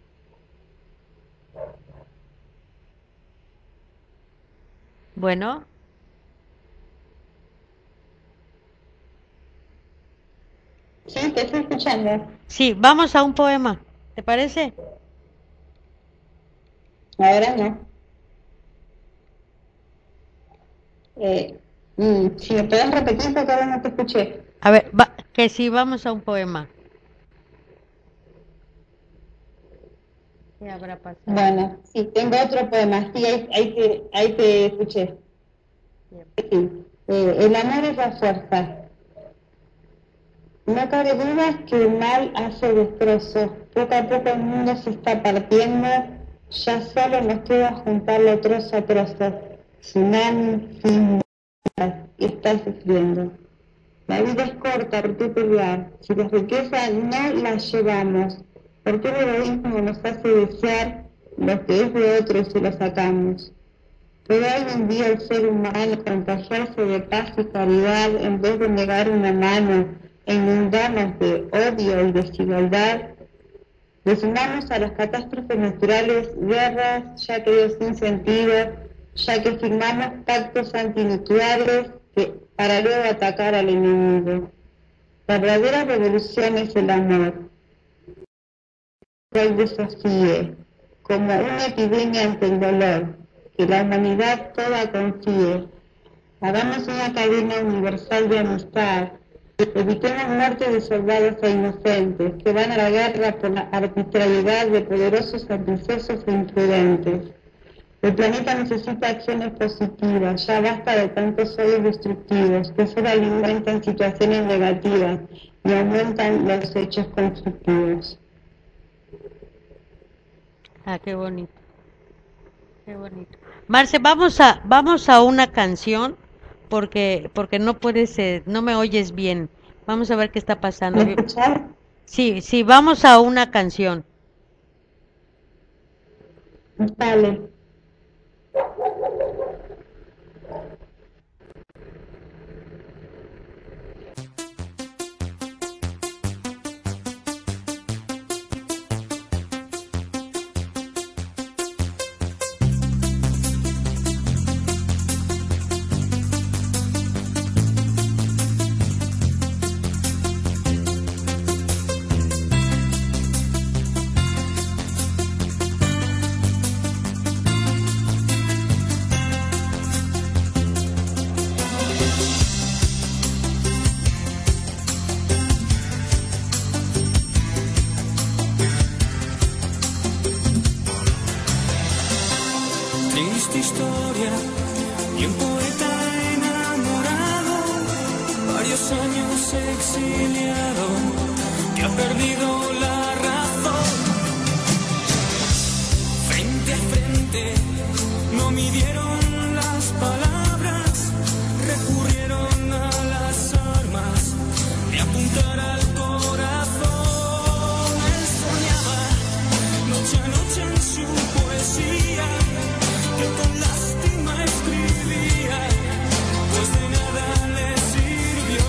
Bueno. Sí, te estoy escuchando. Sí, vamos a un poema. ¿Te parece? Ahora no. Eh, mm, si me puedes repetir porque ahora no te escuché. A ver, va, que sí, vamos a un poema. ¿Qué habrá pasado? Bueno, sí, tengo otro poema. Sí, ahí, ahí, te, ahí te escuché. Sí. Eh, el amor es la fuerza. No cabe duda que el mal hace destrozos. Poco a poco el mundo se está partiendo. Ya solo nos queda juntarlo trozo a trozo. Tsunami sin y está sufriendo. La vida es corta, ¿por qué pelear? Si las riquezas no las llevamos, ¿por qué el egoísmo nos hace desear lo que es de otros y lo sacamos? ¿Puede algún día el ser humano contagiarse de paz y caridad en vez de negar una mano e inundarnos de odio y desigualdad? Desumamos a las catástrofes naturales, guerras, ya que dio sin sentido, ya que firmamos pactos antinucleares que, para luego atacar al enemigo. La verdadera revolución es el amor. Que el desafíe, como una epidemia ante el dolor, que la humanidad toda confíe. Hagamos una cadena universal de amistad. Evitemos muerte de soldados e inocentes que van a la guerra por la arbitrariedad de poderosos ambiciosos e imprudentes. El planeta necesita acciones positivas, ya basta de tantos odios destructivos que solo alimentan situaciones negativas y aumentan los hechos constructivos. Ah, qué bonito. Qué bonito. Marce, vamos a vamos a una canción porque porque no puedes eh, no me oyes bien. Vamos a ver qué está pasando. ¿Me escuchas? Sí, sí, vamos a una canción. Dale. historia y un poeta enamorado, varios años exiliado, que ha perdido la razón. Frente a frente no midieron las palabras, recurrieron a las armas de apuntar al corazón. Él soñaba noche a noche en su poesía, que con lástima escribía, pues de nada le sirvió.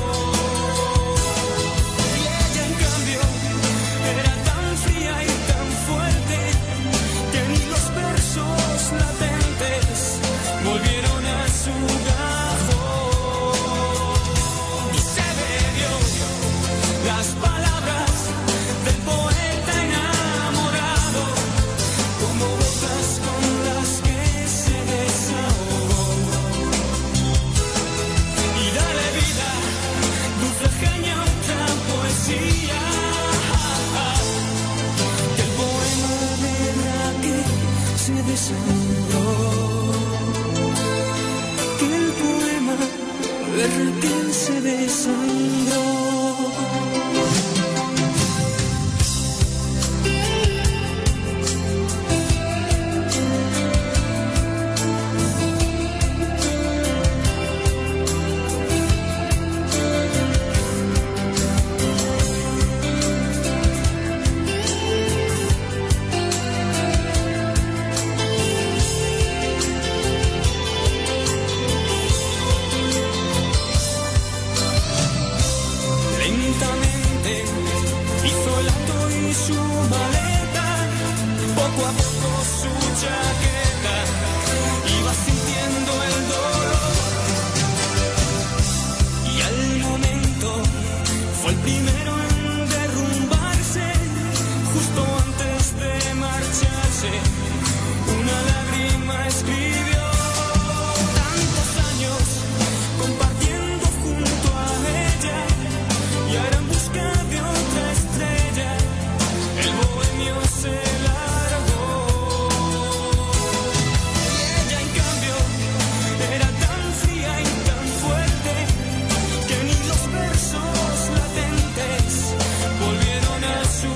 Y ella en cambio era tan fría y tan fuerte, que ni los versos latentes volvieron a su gajón. Y se bebió las palabras del poeta enamorado, como gotas con las que se desahogó. Y dale vida, dulce genio, otra poesía, que el poema de Raquel se desangró, que el poema de Raquel se desangró. Lentamente hizo el acto y su maleta, poco a poco su chaqueta, iba sintiendo el dolor. Y al momento fue el primero en derrumbarse, justo antes de marcharse, una lágrima escribió. Tantos años compartiendo junto a ella, y ahora en busca de otra estrella, el bohemio se largó. Y ella en cambio era tan fría y tan fuerte, que ni los versos latentes volvieron a su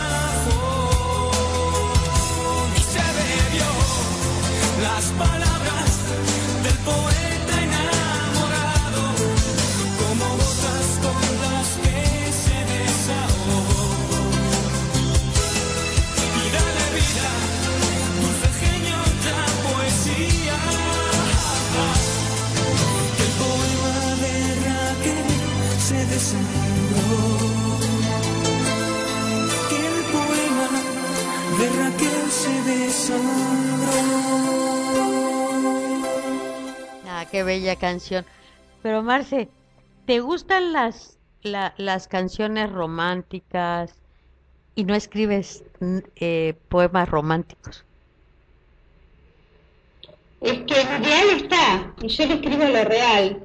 cajón. Y se bebió las palabras del poeta enamorado, como gotas con las que se desahogó. Y dale vida, dulce genio, otra poesía, que el poema de Raquel se desangró, que el poema de Raquel se desangró. Ah, qué bella canción. Pero Marce, ¿te gustan las la- las canciones románticas y no escribes mm, eh, poemas románticos? Es que lo real está, y yo le escribo lo real.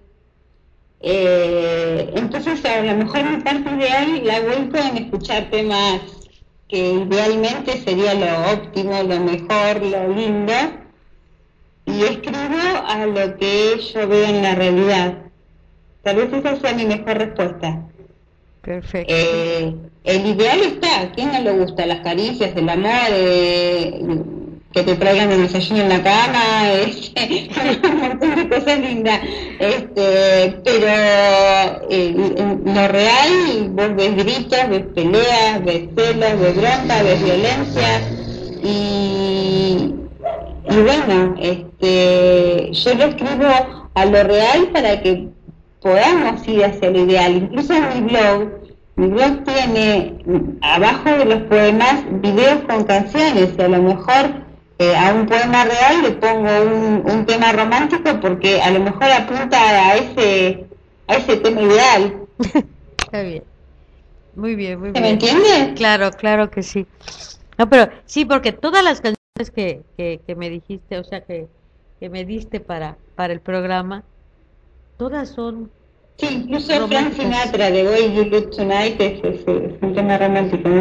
Eh, entonces a lo mejor mi parte ideal la vuelco en escuchar temas que idealmente sería lo óptimo, lo mejor, lo lindo, y escribo a lo que yo veo en la realidad. Tal vez esa sea mi mejor respuesta. Perfecto. Eh, el ideal está, ¿a quién no le gusta? Las caricias, el amor, eh, que te traigan el desayuno en la cama, este, un montón de cosas lindas. Este, pero eh, lo real, vos ves gritos, ves peleas, ves celos, ves bronca, ves violencia, y, y bueno, este, yo lo escribo a lo real para que podamos ir hacia el ideal. Incluso en mi blog, mi blog tiene abajo de los poemas videos con canciones, y a lo mejor eh, a un poema real le pongo un, un tema romántico porque a lo mejor apunta a ese a ese tema ideal. Está bien. Muy bien, muy ¿Se bien. me entiende? Claro, claro que sí. No, pero sí, porque todas las canciones que, que, que me dijiste, o sea, que, que me diste para, para el programa, todas son Sí, incluso Frank románticas. Sinatra de Way You Look Tonight es, es, es un tema romántico, ¿no?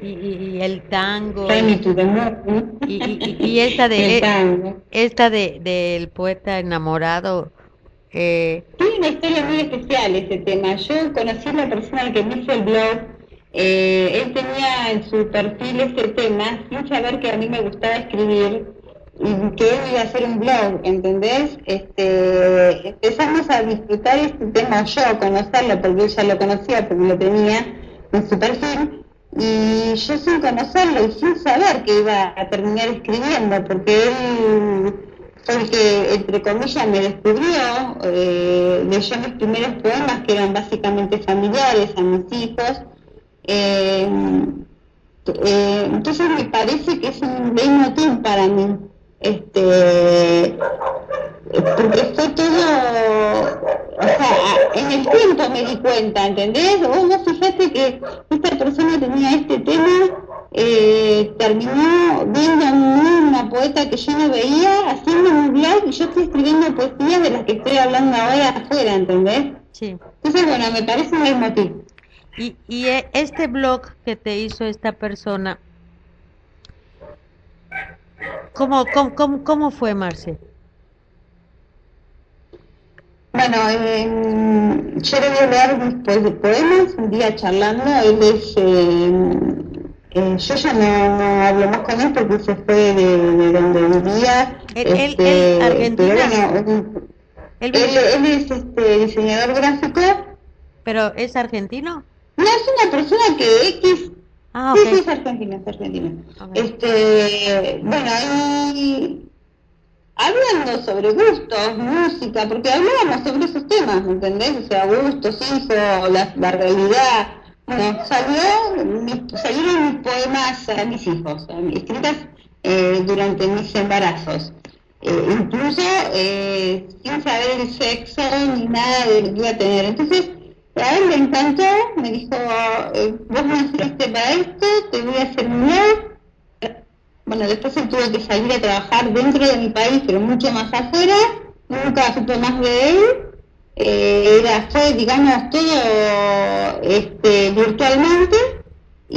y, y, y el tango. Fly Me to the Moon. Y, y, y esta de El tango. esta de del poeta enamorado. Eh, Tiene una historia muy especial ese tema. Yo conocí a la persona que me hizo el blog. Eh, él tenía en su perfil este tema sin saber que a mí me gustaba escribir y que él iba a hacer un blog, ¿entendés? Este, empezamos a disfrutar este tema, yo a conocerlo, porque él ya lo conocía, porque lo tenía en su perfil, y yo sin conocerlo y sin saber que iba a terminar escribiendo, porque él fue el que, entre comillas, me descubrió, eh, leyó mis primeros poemas, que eran básicamente familiares a mis hijos. Eh, eh, entonces me parece que es un leitmotiv para mí, este, porque fue todo, o sea, en el tiempo me di cuenta, ¿entendés? Vos, vos fíjate que esta persona tenía este tema, eh, terminó viendo a una poeta que yo no veía, haciendo un blog, y yo estoy escribiendo poesía de las que estoy hablando ahora afuera, ¿entendés? sí. Entonces, bueno, me parece un leitmotiv. Y, y este blog que te hizo esta persona, ¿cómo, cómo, cómo, cómo fue, Marce? Bueno, eh, yo le voy a leer mis po- poemas un día charlando. Él es, eh, eh, yo ya no, no hablo más con él porque se fue de, de donde vivía. ¿Él, él, este, él argentino? Pero bueno, ¿Él, él, él es este, diseñador gráfico. ¿Pero es argentino? No, es una persona que X. Ah, Sí, ok. sí, es argentino, es argentino. Okay. Este, bueno, ahí hablando sobre gustos, música, porque hablábamos sobre esos temas, ¿me entendés? O sea, gustos, hijos, la, la realidad. Bueno, salió, mis, salieron mis poemas a mis hijos, a mis, escritas eh, durante mis embarazos. Eh, incluso eh, sin saber el sexo ni nada de lo que iba a tener. Entonces, a él le encantó, me dijo, eh, vos naciste para esto, te voy a hacer un blog. Bueno, después él tuvo que salir a trabajar dentro de mi país, pero mucho más afuera, nunca supe más de él. Eh, era, fue, digamos, todo este, virtualmente. Y,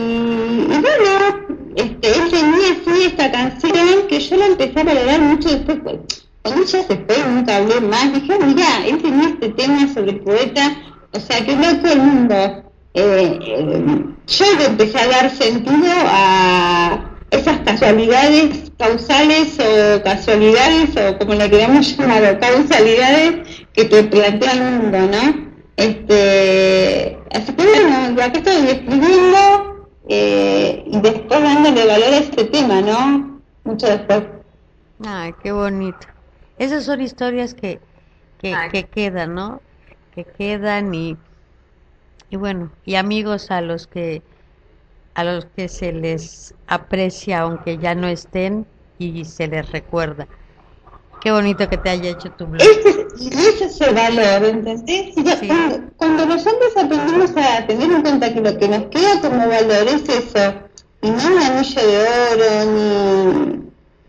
y bueno, este, él tenía así esta canción que yo la empecé a valorar mucho después. Cuando ella se fue, nunca hablé más. Dije, mira, él tenía este tema sobre el poeta. O sea, que loco el mundo. Eh, eh, yo le empecé a dar sentido a esas casualidades causales o casualidades, o como le queramos llamar, causalidades que te plantea el mundo, ¿no? Este, así que bueno, ya que estoy escribiendo eh, y después dándole valor a este tema, ¿no? Mucho después. Ay, qué bonito. Esas son historias que, que, que quedan, ¿no? Que quedan y, y bueno, y amigos a los que a los que se les aprecia aunque ya no estén y se les recuerda. Qué bonito que te haya hecho tu blog. Ese, y ese es el valor, ¿entendés? Sí. Cuando, cuando los hombres aprendemos a tener en cuenta que lo que nos queda como valor es eso, y no un anillo de oro, ni...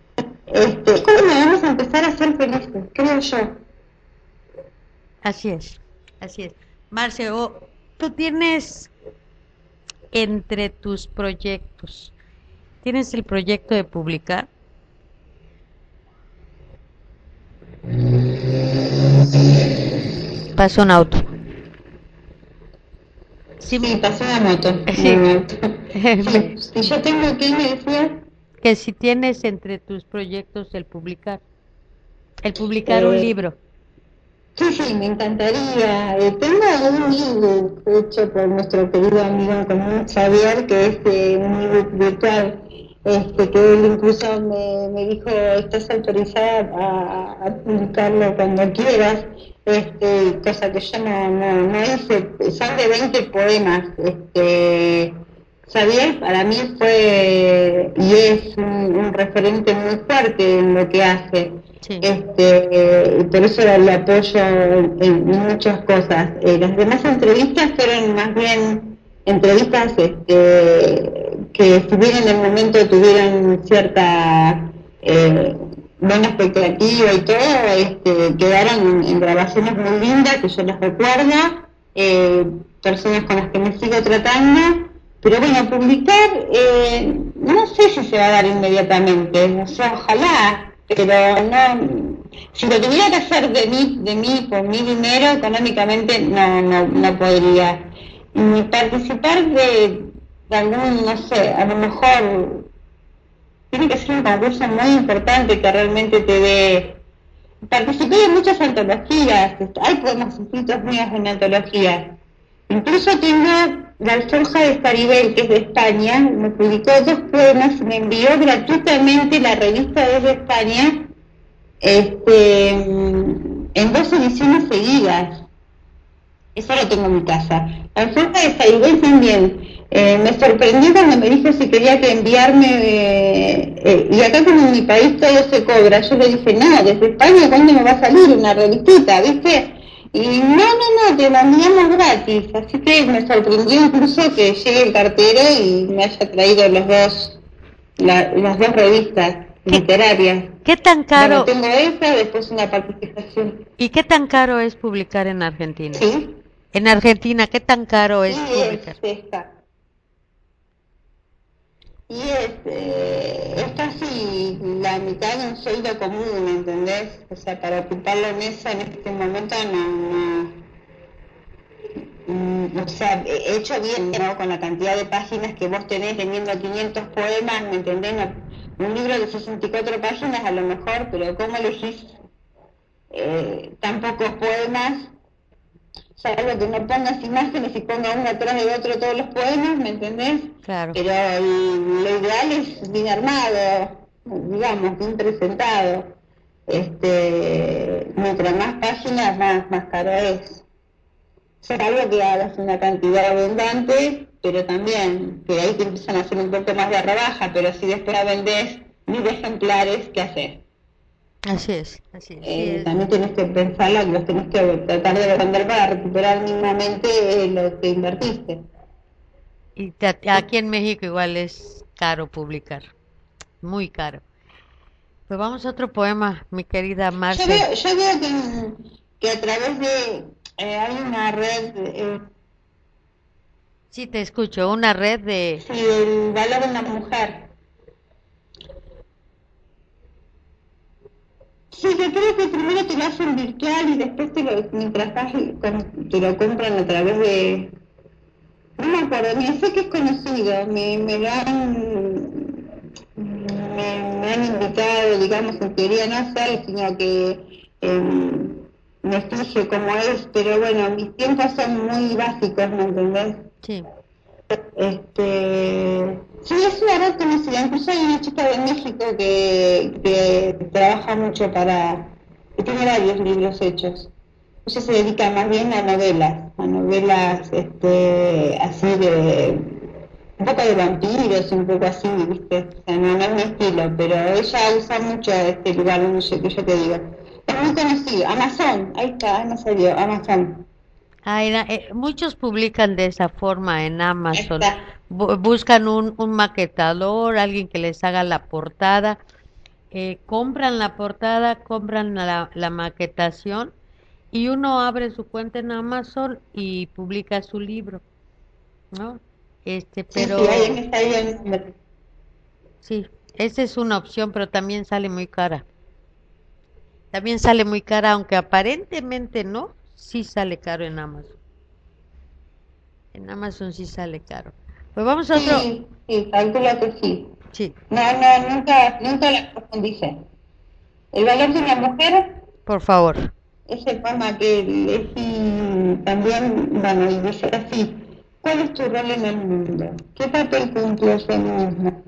Este, ¿cómo vamos a empezar a ser felices? Creo yo. Así es, así es. Marce, oh, tú tienes entre tus proyectos, ¿tienes el proyecto de publicar? Pasó un auto. Sí, Sí, pasó una moto. Sí. Una moto. Sí. Y yo tengo que me decía... que si tienes entre tus proyectos el publicar, el publicar un Eh, libro. Sí, sí, me encantaría. Eh, tengo un ebook hecho por nuestro querido amigo en común, Xavier, que es eh, un ebook virtual, este, que él incluso me, me dijo, estás autorizada a, a publicarlo cuando quieras, este, cosa que yo no, no, no hice. Son de veinte poemas. Este, Xavier para mí fue y es un, un referente muy fuerte en lo que hace. Sí. Este, eh, por eso le apoyo en, en muchas cosas. Eh, las demás entrevistas fueron más bien entrevistas este, que si bien en el momento tuvieron cierta eh, buena expectativa y todo, este, quedaron en, en grabaciones muy lindas que yo las recuerdo, eh, personas con las que me sigo tratando pero bueno, publicar, eh, no sé si se va a dar inmediatamente, o sea, ojalá, pero no, si lo tuviera que hacer de mí, de mí por mi dinero, económicamente no, no, no podría. Y participar de, de algún, no sé, a lo mejor tiene que ser un concurso muy importante que realmente te dé. Participé de muchas antologías, hay poemas escritos míos en antologías. Incluso tengo la alforja de Estaribel, que es de España, me publicó dos poemas, me envió gratuitamente la revista desde España, este, en dos ediciones seguidas. Eso lo tengo en mi casa. La alforja de Estaribel también. Eh, me sorprendió cuando me dijo si quería que enviarme, eh, eh, y acá como en mi país todo se cobra, yo le dije, no, desde España, ¿cuándo me va a salir una revistita, viste? Y no, no, no, te la enviamos gratis, así que me sorprendió incluso que llegue el cartero y me haya traído los dos, la, las dos revistas literarias. ¿Qué tan caro? Bueno, tengo esa, después una participación. ¿Y qué tan caro es publicar en Argentina? Sí. En Argentina, ¿qué tan caro es Sí, publicar? es esta. Y es, eh, es casi la mitad de un sueldo común, ¿entendés? O sea, para ocupar la mesa en este momento no, no mm, o sea, he hecho bien, ¿no? Con la cantidad de páginas que vos tenés teniendo quinientos poemas, ¿me entendés? No, un libro de sesenta y cuatro páginas a lo mejor, pero ¿cómo elegís eh, tan pocos poemas? Salvo que no pongas imágenes y ponga uno atrás del otro todos los poemas, ¿me entendés? Claro. Pero el, lo ideal es bien armado, digamos, bien presentado. Este, mientras más páginas, más, más caro es. Salvo que hagas una cantidad abundante, pero también, que ahí te empiezan a hacer un poco más de rebaja, pero si después la vendés mil ejemplares, ¿qué haces? Así es, así es. Eh, Sí, también tienes que pensarla, los tienes que tratar de vender para recuperar mínimamente eh, lo que invertiste. y te- aquí en México igual es caro publicar, muy caro. Pues vamos a otro poema, mi querida Yo Marce. veo, yo veo que, que a través de, eh, hay una red, eh, Sí, te escucho, una red de... sí, del valor de la mujer. Sí, yo creo que primero te lo hacen virtual y después te lo, mientras vas, con- te lo compran a través de, no me acuerdo, ni sé que es conocido, me, me lo han, me, me han invitado, digamos, en teoría no a hacerlo, sino que eh, me fije cómo es, pero bueno, mis tiempos son muy básicos, ¿me entendés? Sí, Este, sí, es una red conocida, incluso hay una chica de México que, que trabaja mucho para, que tiene varios libros hechos. Ella se dedica más bien a novelas, a novelas este, así de, un poco de vampiros, un poco así, ¿viste? O sea, no, no es mi estilo, pero ella usa mucho este lugar donde yo, que yo te digo. Es muy conocido, Amazon, ahí está, ahí me salió, Amazon. ah, era- eh, muchos publican de esa forma en Amazon. Está. Bu- buscan un, un maquetador, alguien que les haga la portada, eh, compran la portada, compran la, la maquetación y uno abre su cuenta en Amazon y publica su libro, ¿no? Este, Sí, pero sí, ahí me salió el nombre. sí, esa es una opción, pero también sale muy cara. También sale muy cara, aunque aparentemente no, sí sale caro en Amazon. En Amazon sí sale caro. Pues vamos a otro. Sí, sí, calculo que sí. Sí, No, no, nunca, nunca la profundicé. El valor de una mujer, por favor. ese poema que elegí también, bueno, y dice así: ¿cuál es tu rol en el mundo? ¿Qué papel cumple yo mismo?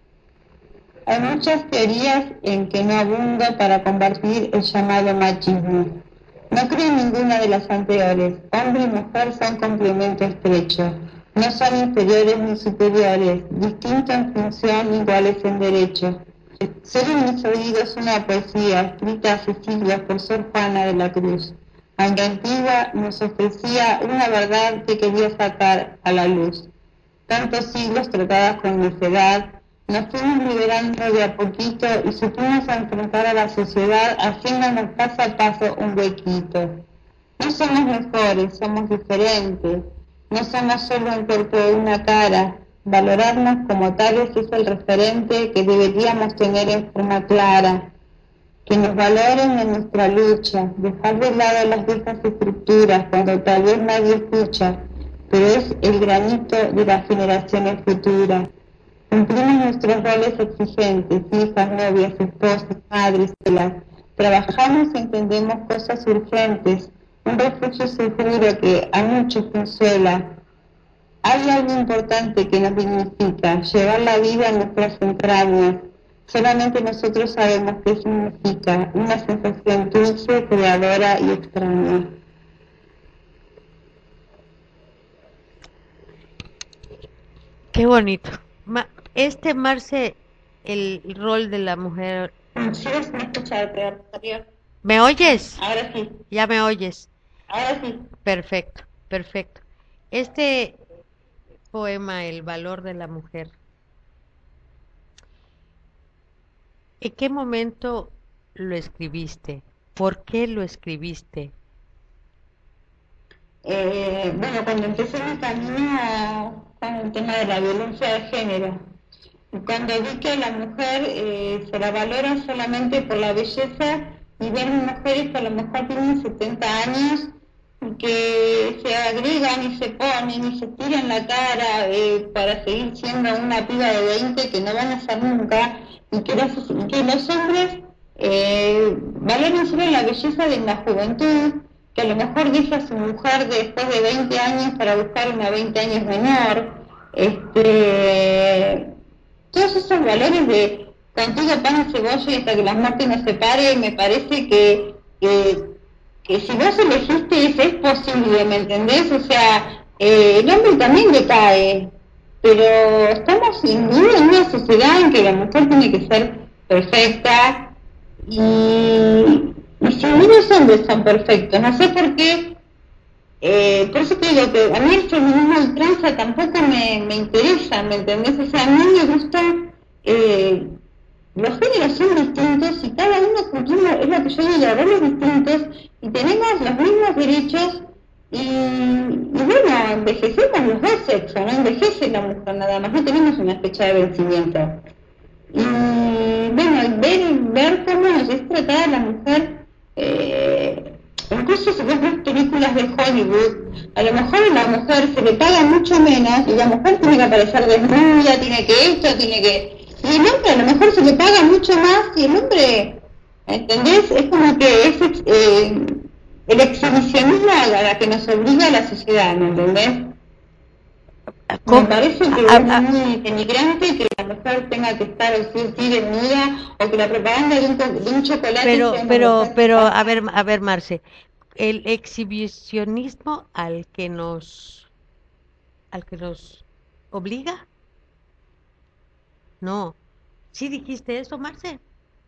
Hay muchas teorías en que no abundo para combatir el llamado machismo. No creo en ninguna de las anteriores. Hombre y mujer son complemento estrecho. No son inferiores ni superiores, distintos en función, iguales en derecho. Solo en mis oídos una poesía escrita hace siglos por Sor Juana de la Cruz, aunque antigua, nos ofrecía una verdad que quería sacar a la luz. Tantos siglos tratadas con necedad, nos fuimos liberando de a poquito y supimos enfrentar a la sociedad haciéndonos paso a paso un huequito. No somos mejores, somos diferentes. No somos solo un cuerpo de una cara, Valorarnos como tales es el referente que deberíamos tener en forma clara. Que nos valoren en nuestra lucha, dejar de lado las viejas estructuras cuando tal vez nadie escucha, pero es el granito de las generaciones futuras. Cumplimos nuestros roles exigentes, hijas, novias, esposas, madres, telas. Trabajamos y entendemos cosas urgentes, un refugio seguro que a muchos consuela. Hay algo importante que nos dignifica, llevar la vida en nuestras entrañas. Solamente nosotros sabemos qué significa, una sensación dulce, creadora y extraña. Qué bonito. Ma- Este, Marce, el rol de la mujer. Sí, me escuchado, pero anterior. ¿Me oyes? Ahora sí, Ya me oyes. ahora sí. Perfecto, perfecto. Este poema, El valor de la mujer, ¿en qué momento lo escribiste? ¿Por qué lo escribiste? Eh, bueno, cuando empecé mi camino con el tema de la violencia de género, cuando vi que la mujer eh, se la valora solamente por la belleza y ver mujeres que a lo mejor tienen setenta años y que se agregan y se ponen y se tiran la cara eh, para seguir siendo una piba de veinte que no van a ser nunca, y que los, y que los hombres eh, valoran solo la belleza de la juventud, que a lo mejor deja a su mujer después de veinte años para buscar una veinte años menor. Este, todos esos valores de contigo pan y cebolla y hasta que la muerte nos separe, me parece que, que, que si vos elegiste eso es posible, ¿me entendés? O sea, eh, el hombre también decae, pero estamos viviendo en una sociedad en que la mujer tiene que ser perfecta y, y si no los hombres son perfectos, no sé por qué. Eh, por eso te digo que a mí el feminismo ultranza tampoco me, me interesa, ¿me entendés? O sea, a mí me gusta, eh, los géneros son distintos y cada uno cumplimos, es lo que yo digo, roles distintos y tenemos los mismos derechos y, y bueno, envejecemos los dos sexos, no envejece la mujer nada más, no tenemos una fecha de vencimiento. Y bueno, ver, ver cómo nos es tratada la mujer, eh, incluso si vos ves películas de Hollywood, a lo mejor a la mujer se le paga mucho menos y la mujer tiene que aparecer desnuda, tiene que esto, tiene que... Y el hombre a lo mejor se le paga mucho más y el hombre, ¿entendés? Es como que es eh, el exhibicionismo a la que nos obliga a la sociedad, ¿me entendés? Me parece que a, es a, muy denigrante que la mujer tenga que estar así desnuda o que la propaganda de un, de un chocolate pero, sea una pero, mujer pero, que- a ver, a ver, Marce, el exhibicionismo al que nos, al que nos obliga, no. ¿Sí dijiste eso, Marce?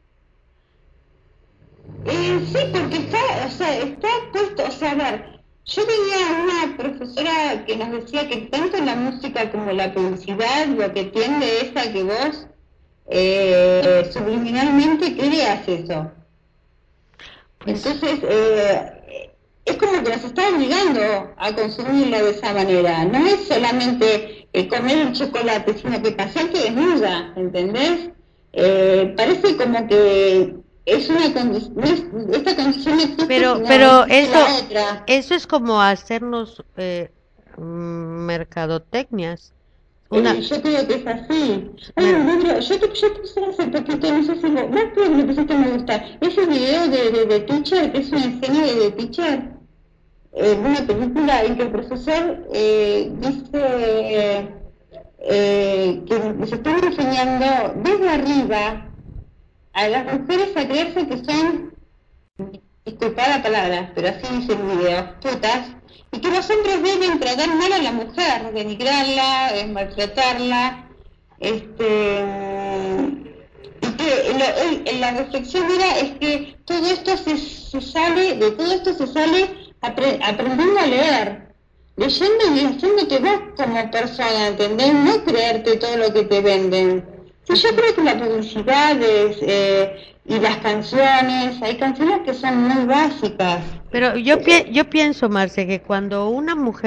Eh, sí, porque está, o sea, está puesto, o sea, a ver, yo tenía una profesora que nos decía que tanto la música como la publicidad lo que tiende es a que vos eh, subliminalmente creas eso. Pues, Entonces, eh, es como que nos está obligando a consumirla de esa manera. No es solamente eh, comer un chocolate, sino que pasarte desnuda, ¿entendés? Eh, parece como que es una condición, esta condición existe, pero, sino pero existe eso, la otra. eso es como hacernos eh, mm, mercadotecnias. Una, Eh, yo creo que es así. Hay mer- un libro, yo, te- yo puse hace poquito, no sé si lo, vos creo que lo pusiste, me gusta. Ese video de, de, de Teacher, que es una escena de, de Teacher, eh, una película en que el profesor eh, dice eh, que se están enseñando desde arriba a las mujeres a creerse que son, disculpad la palabra, pero así dice el video, putas, y que los hombres deben tratar mal a la mujer, denigrarla, eh, maltratarla, este, y que lo, el, la reflexión era es que todo esto se, se sale, de todo esto se sale apre, aprendiendo a leer, leyendo y haciéndote vos como persona, ¿entendés? No creerte todo lo que te venden. Sí, yo creo que la publicidad es, eh, y las canciones, hay canciones que son muy básicas. pero yo, pi- yo pienso, Marce, que cuando una mujer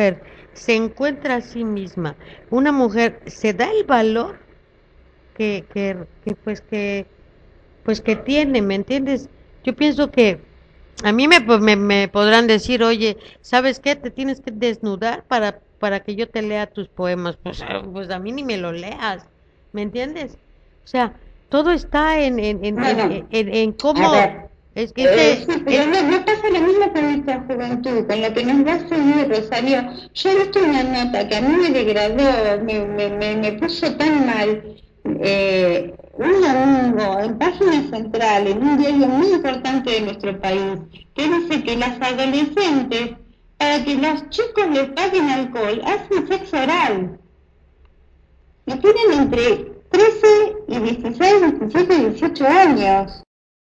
se encuentra a sí misma, una mujer se da el valor que, que, que pues que pues que tiene, ¿me entiendes? Yo pienso que a mí me, me, me podrán decir, oye, ¿sabes qué? Te tienes que desnudar para, para que yo te lea tus poemas. Pues, ah, pues a mí ni me lo leas, ¿me entiendes? O sea, todo está en, en, en, en, Bueno, en, en a cómo, ver, es que eh, ese, sí, pero es, no, no pasa lo mismo con nuestra juventud, con lo que nos va a seguir, Rosario. Yo he visto una nota que a mí me degradó, me, me, me, me puso tan mal. Eh, un domingo, en Página Central, en un diario muy importante de nuestro país, que dice que las adolescentes, para que los chicos les paguen alcohol, hacen sexo oral. Y tienen entre trece y dieciséis, diecisiete y dieciocho años.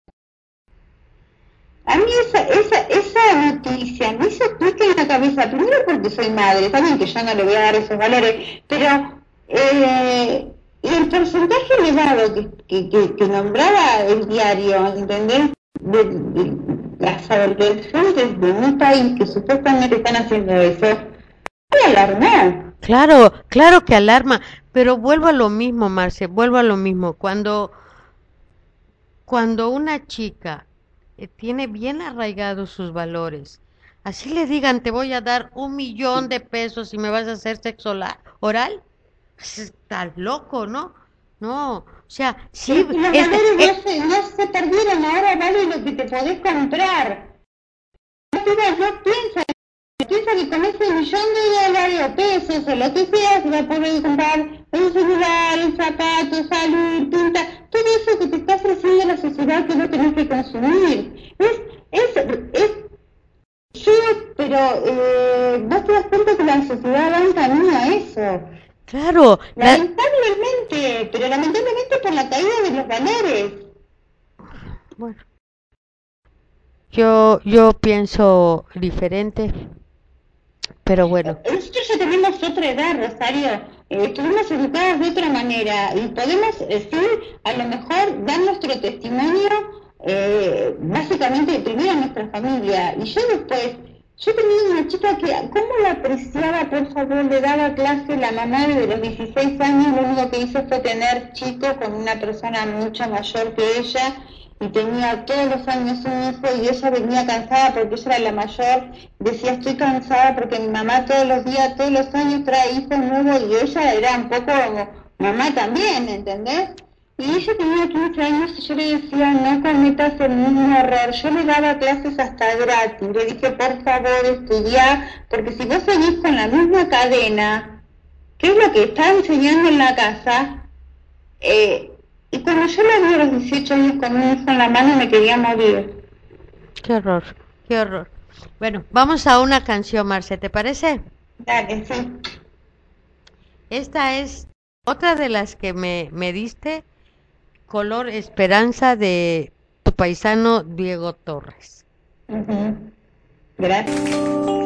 A mí esa, esa, esa noticia me hizo clic en la cabeza, primero porque soy madre, saben que yo no le voy a dar esos valores, pero eh, el porcentaje elevado que, que, que, que nombraba el diario, ¿entendés? De, de las adolescentes de mi país que supuestamente están haciendo eso, me alarmó. claro, claro que alarma, pero vuelvo a lo mismo, Marce, vuelvo a lo mismo. Cuando, cuando una chica eh, tiene bien arraigados sus valores, así le digan, te voy a dar un millón de pesos y me vas a hacer sexo ola- oral, pues, estás loco, ¿no? No, o sea, Pero sí, si los este, valores eh, no se, no se perdieron, ahora vale lo que te podés comprar. La piba no piensa, piensa que con ese millón de dólares o pesos o lo que sea se va a poder comprar un celular, un zapato, salud, tinta, todo eso que te está ofreciendo la sociedad que no tenés que consumir. Es, es, es feo, pero eh, vos te das cuenta que la sociedad va en camino a eso. claro, la, Lamentablemente, pero lamentablemente por la caída de los valores. bueno, yo, yo pienso diferente, pero bueno, Nosotros ya tenemos otra edad, Rosario, eh, estuvimos educadas de otra manera y podemos, eh, sí, a lo mejor dar nuestro testimonio, eh, básicamente primero a nuestra familia y yo después, yo tenía una chica que, ¿cómo la apreciaba? Por favor, le daba clase la mamá de los dieciséis años, lo único que hizo fue tener chicos con una persona mucho mayor que ella y tenía todos los años un hijo y ella venía cansada porque ella era la mayor, decía estoy cansada porque mi mamá todos los días, todos los años trae hijos nuevos y ella era un poco como mamá también, ¿entendés? Y ella tenía quince años y yo le decía no cometas el mismo error, yo le daba clases hasta gratis, le dije por favor estudiá, porque si vos seguís con la misma cadena, ¿qué es lo que está enseñando en la casa? Eh, y cuando yo la vi a los dieciocho años con un hijo en la mano me quería morir. qué horror, qué horror. Bueno, vamos a una canción, Marce, ¿te parece? Dale, sí. Esta es otra de las que me, me diste, Color Esperanza de tu paisano Diego Torres. Uh-huh. Gracias.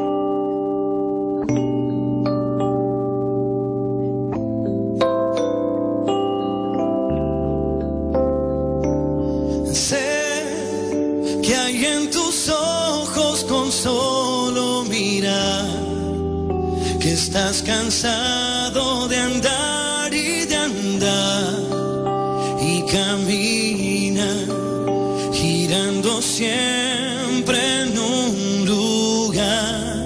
Sé que hay en tus ojos con solo mirar que estás cansado de andar y de andar y camina girando siempre en un lugar.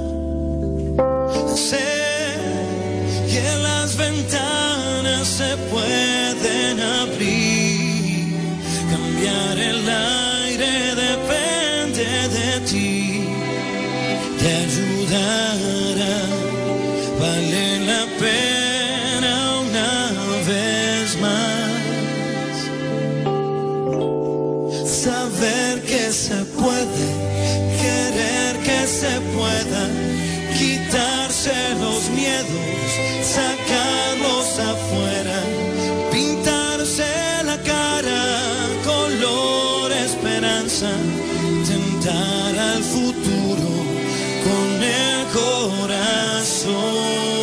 Sé que las ventanas se pueden abrir, cambiar el aire depende de ti, te ayudará, vale la pena una vez más. Saber que se puede, querer que se pueda, quitarse los miedos, sacarlos afuera, pintarse la cara, color esperanza, tentar al futuro con el corazón.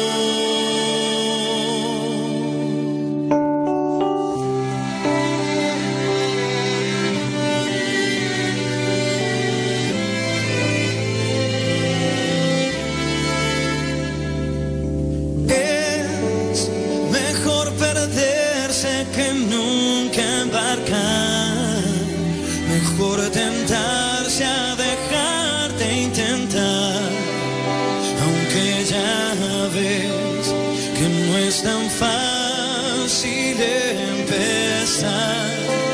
acá. Mejor tentarse a dejarte intentar, aunque ya ves que no es tan fácil empezar.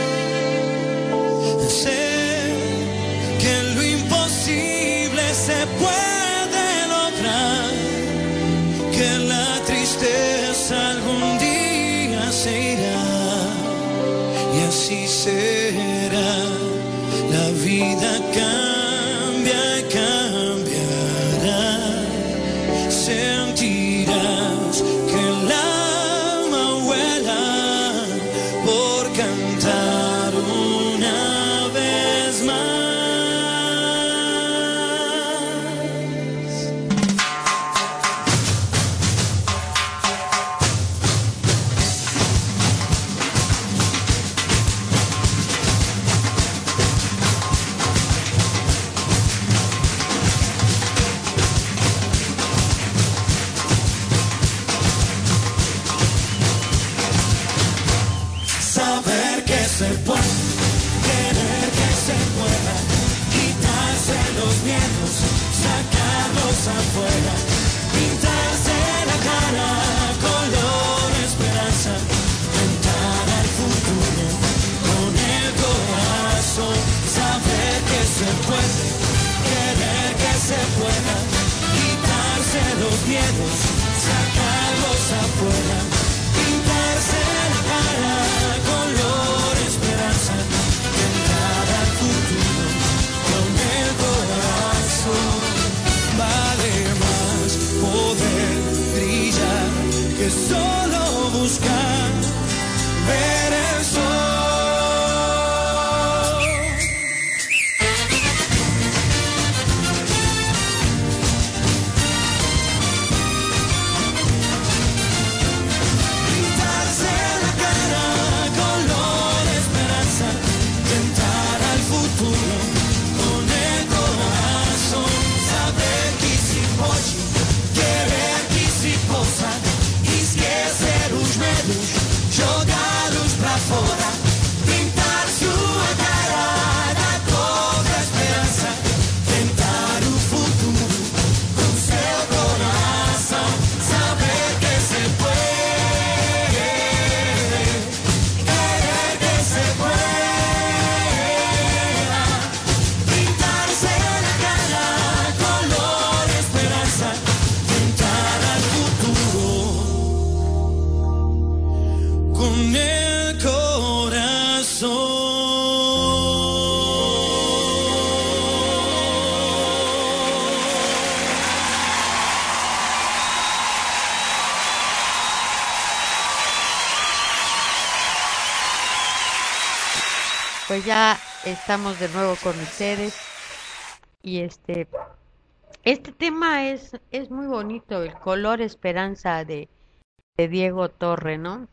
Sé que lo imposible se puede lograr, que la tristeza algún día se irá y así será. La vida cambia y cambiará. Sentirás que el alma vuela por cantar una vez más. Saber que se puede, querer que se pueda, quitarse los miedos, sacarlos afuera, pintarse la cara, color esperanza, tentar al futuro con el corazón. Saber que se puede, querer que se pueda, quitarse los miedos, sacarlos afuera, pintarse la cara, color esperanza, tentar al futuro con el corazón. Vale más poder brillar que solo buscar ver el sol. Pintarse la cara, color esperanza, tentar al futuro con el corazón. Saber que si pode, querer que si possa, esquecer os medos, jogá-los pra fora, pintar sua cara da cor da esperança, tentar o futuro com seu coração. Saber que se puede, querer que se pueda, pintarse la cara, color esperanza, tentar al futuro con el corazón. Pues ya estamos de nuevo con ustedes y este este tema es es muy bonito, el color esperanza de, de Diego Torre, ¿no?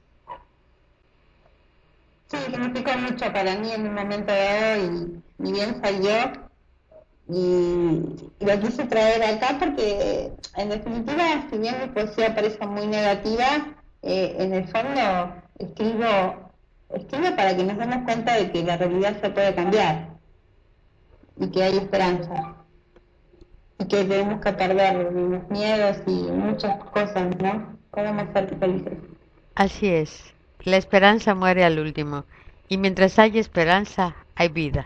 Sí, significa mucho para mí en un momento dado y, y bien salió y, y lo quise traer acá porque en definitiva, si bien mi poesía parece muy negativa, eh, en el fondo escribo, escribo para que nos demos cuenta de que la realidad se puede cambiar y que hay esperanza y que tenemos que perder los miedos y muchas cosas, ¿no? Podemos ser felices. Así es. La esperanza muere al último y mientras hay esperanza hay vida,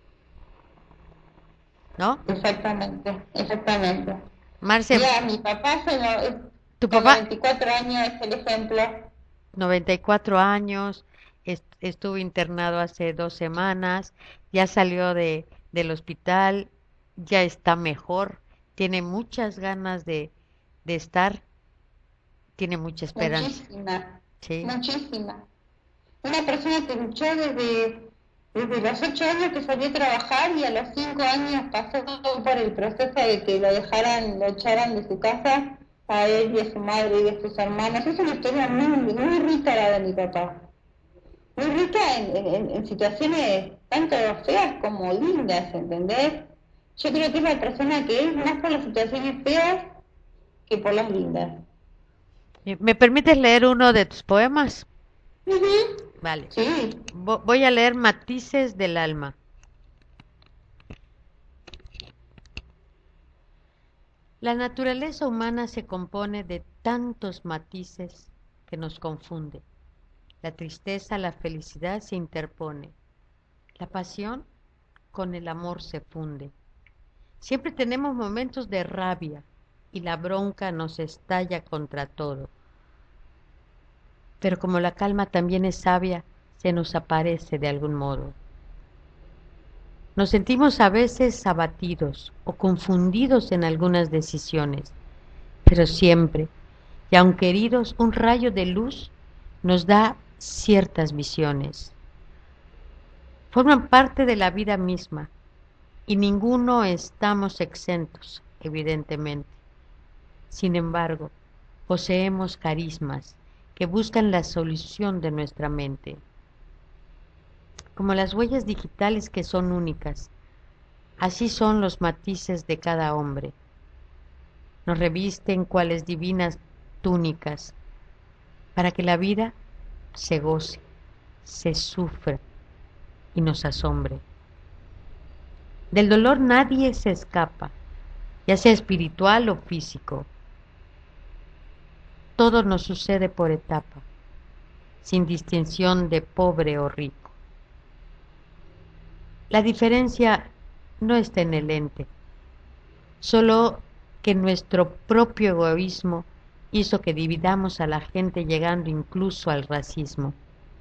¿no? Exactamente, exactamente. Marce, Mira, mi papá se lo, tu con papá, veinticuatro años es el ejemplo. noventa y cuatro años, est- estuvo internado hace dos semanas, ya salió de, del hospital, ya está mejor, tiene muchas ganas de, de estar, tiene mucha esperanza. Muchísima, Sí, muchísima. Una persona que luchó desde, desde los ocho años que salió a trabajar y a los cinco años pasó por el proceso de que lo dejaran, lo echaran de su casa a él y a su madre y a sus hermanos. Es una historia muy, muy rica la de mi papá. Muy rica en, en, en situaciones tanto feas como lindas, ¿entendés? Yo creo que es la persona que es más por las situaciones feas que por las lindas. ¿me permites leer uno de tus poemas? Uh-huh. Vale. Sí. Vo- Voy a leer Matices del alma. La naturaleza humana se compone de tantos matices que nos confunde. La tristeza, la felicidad se interpone. La pasión con el amor se funde. Siempre tenemos momentos de rabia y la bronca nos estalla contra todo. Pero como la calma también es sabia, se nos aparece de algún modo. Nos sentimos a veces abatidos o confundidos en algunas decisiones, pero siempre, y aunque heridos, un rayo de luz nos da ciertas visiones. Forman parte de la vida misma y ninguno estamos exentos, evidentemente. Sin embargo, poseemos carismas que buscan la solución de nuestra mente. Como las huellas digitales que son únicas, así son los matices de cada hombre. Nos revisten cuales divinas túnicas para que la vida se goce, se sufra y nos asombre. Del dolor nadie se escapa, ya sea espiritual o físico. Todo nos sucede por etapa, sin distinción de pobre o rico. La diferencia no está en el ente, solo que nuestro propio egoísmo hizo que dividamos a la gente, llegando incluso al racismo.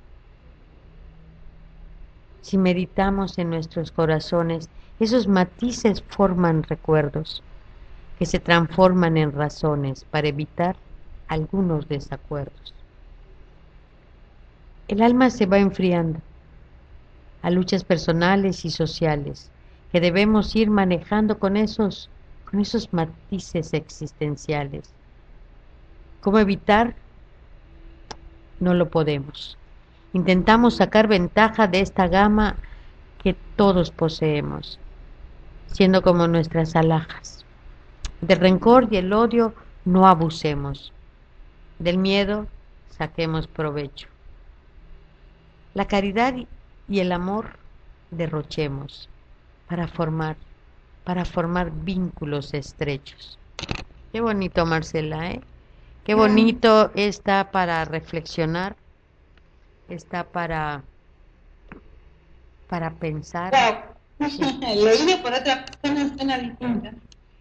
Si meditamos en nuestros corazones, esos matices forman recuerdos que se transforman en razones para evitar algunos desacuerdos. El alma se va enfriando a luchas personales y sociales que debemos ir manejando con esos, con esos matices existenciales. ¿Cómo evitar? No lo podemos. Intentamos sacar ventaja de esta gama que todos poseemos, siendo como nuestras alhajas. Del rencor y el odio no abusemos. Del miedo saquemos provecho. La caridad y el amor derrochemos para formar, para formar vínculos estrechos. Qué bonito, Marcela, ¿eh? Qué bonito está para reflexionar, está para, para pensar. Wow. Sí. Leído por otras personas suena distinta.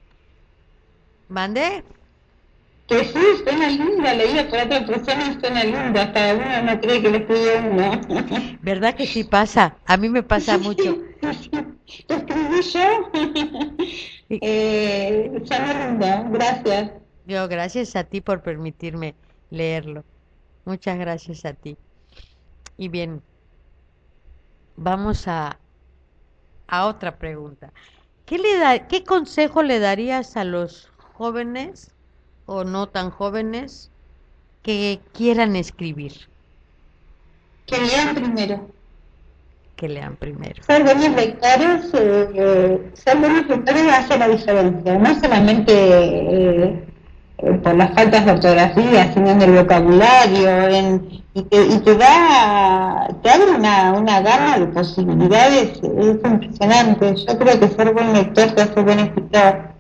¿Mande? Que sí, suena linda, leído por otras personas suena linda, hasta uno no cree que le escribió uno. ¿Verdad que sí pasa? A mí me pasa mucho. Lo escribí yo. eh, suena linda, gracias. Yo, gracias a ti por permitirme leerlo. Muchas gracias a ti. Y bien, vamos a, a otra pregunta. ¿Qué le da, qué consejo le darías a los jóvenes o no tan jóvenes que quieran escribir? Que lean primero. Que lean primero. Ser buenos lectores, eh, eh, ser buenos lectores hace la diferencia, no solamente eh, eh, por las faltas de ortografía, sino en el vocabulario, en, y, te, y te da, te abre una, una gama de posibilidades, es impresionante. Yo creo que ser buen lector te hace buen escritor.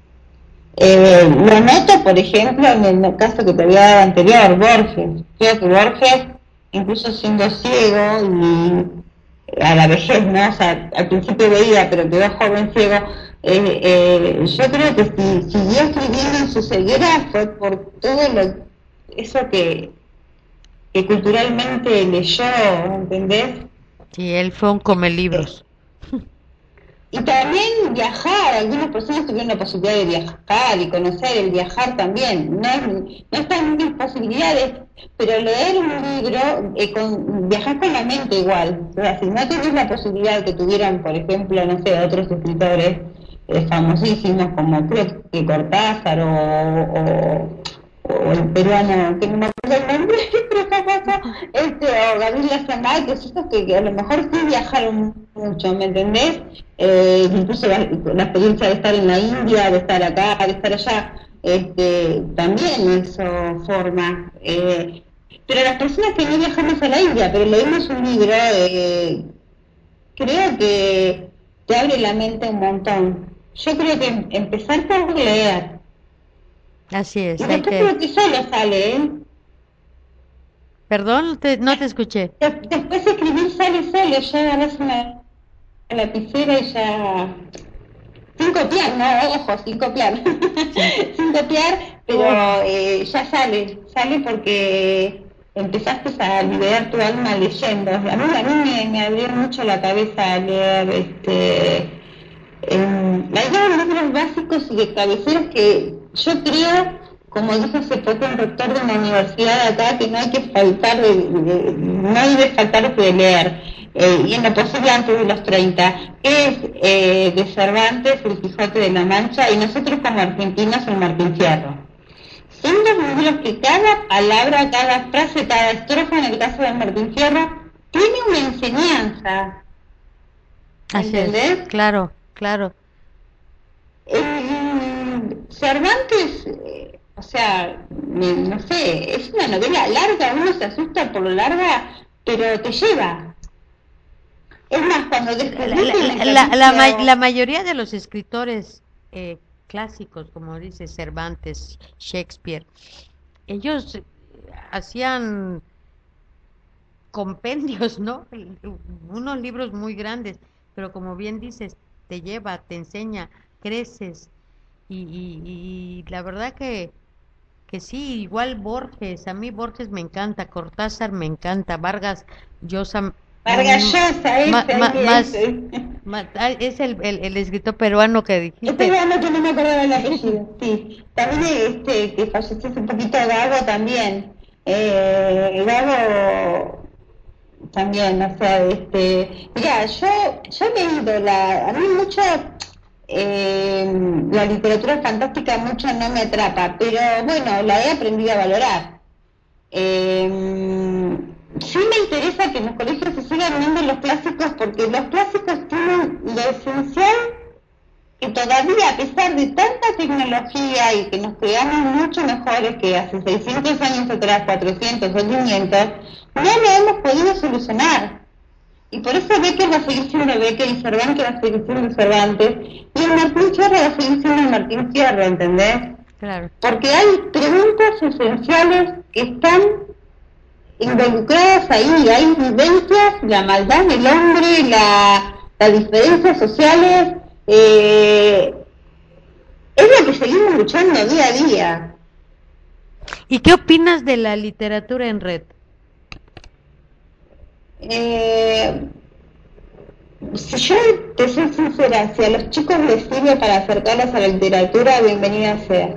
Eh, lo noto, por ejemplo, en el caso que te había dado anterior, Borges. Creo que Borges, incluso siendo ciego y a la vejez, ¿no? O sea, al principio veía, pero quedó joven ciego. Eh, eh, yo creo que si siguió escribiendo en su ceguera fue por todo lo eso que, que culturalmente leyó, ¿entendés? Sí, él fue un come libros. Y también viajar, algunas personas tuvieron la posibilidad de viajar y conocer, el viajar también, no, no están en mis posibilidades, pero leer un libro, eh, con, viajar con la mente igual, o sea, si no tenés la posibilidad que tuvieran, por ejemplo, no sé, otros escritores eh, famosísimos como creo que Cortázar o, o, o el peruano, que no me acuerdo el nombre, pero famoso, este, o Gabriel Lassamal, que esos que, que a lo mejor sí viajaron mucho, ¿me entendés? Eh, incluso la, la experiencia de estar en la India, de estar acá, de estar allá, este, también eso forma. Eh, Pero las personas que no viajamos a la India, pero leemos un libro, eh, creo que te abre la mente un montón. Yo creo que empezar por leer. Así es. Y Hay después que... creo que solo sale, ¿eh? Perdón, te- no te escuché. De- después escribir sale solo, ya agarras una lapicera y ya... Sin copiar, no, ojo, sin copiar. Sin copiar, pero eh, ya sale, sale porque empezaste a liberar tu alma leyendo. A mí, a mí me, me abrió mucho la cabeza leer, este, eh, la idea de libros básicos y de cabeceras que yo creo, como dijo hace poco un rector de una universidad acá, que no hay que faltar de, de- no hay de faltar de leer, eh, y en lo posible antes de los treinta, que es eh, de Cervantes, El Quijote de la Mancha, y nosotros como argentinos el Martín Fierro. Son dos libros que cada palabra, cada frase, cada estrofa, en el caso del Martín Fierro, tiene una enseñanza. Así ¿Entendés? es. Claro, claro. Eh, Cervantes, eh, o sea, me- no sé, es una novela larga, uno se asusta por lo larga, pero te lleva. Es más, cuando La, descubrís la- el la- la ma- inicio- la mayoría de los escritores eh, clásicos, como dice Cervantes, Shakespeare, ellos eh, hacían compendios, ¿no? Unos libros muy grandes, pero como bien dices, te lleva, te enseña, creces, y, y- y la verdad que, que sí, igual Borges, a mí Borges me encanta, Cortázar me encanta, Vargas Llosa, Vargas mm, Llosa, ma- ese, ma- más, ese. ma- ah, es el, el, el escritor peruano que Estoy dijiste. hablando que no me acuerdo del apellido, sí. También este, que falleció hace un poquito, Gago también. Eh, Gago también, o sea, este... Mira, yo, yo he leído la... A mí mucho... eh, la literatura fantástica mucho no me atrapa, pero bueno, la he aprendido a valorar. Eh, sí me interesa que en los colegios se sigan viendo los clásicos porque los clásicos tienen lo esencial que todavía, a pesar de tanta tecnología y que nos creamos mucho mejores que hace seiscientos años atrás, cuatrocientos o quinientos, no lo hemos podido solucionar. Y por eso Becker va a seguir siendo Becker y Cervantes va a seguir siendo Cervantes y el Martín Fierro va a seguir siendo el Martín Fierro, ¿entendés? Claro. Porque hay preguntas esenciales que están involucradas ahí, hay vivencias, la maldad del hombre, la, las diferencias sociales, eh, es lo que seguimos luchando día a día. ¿Y qué opinas de la literatura en red? Eh, si yo te soy sincera, si a los chicos les sirve para acercarlos a la literatura, bienvenida sea.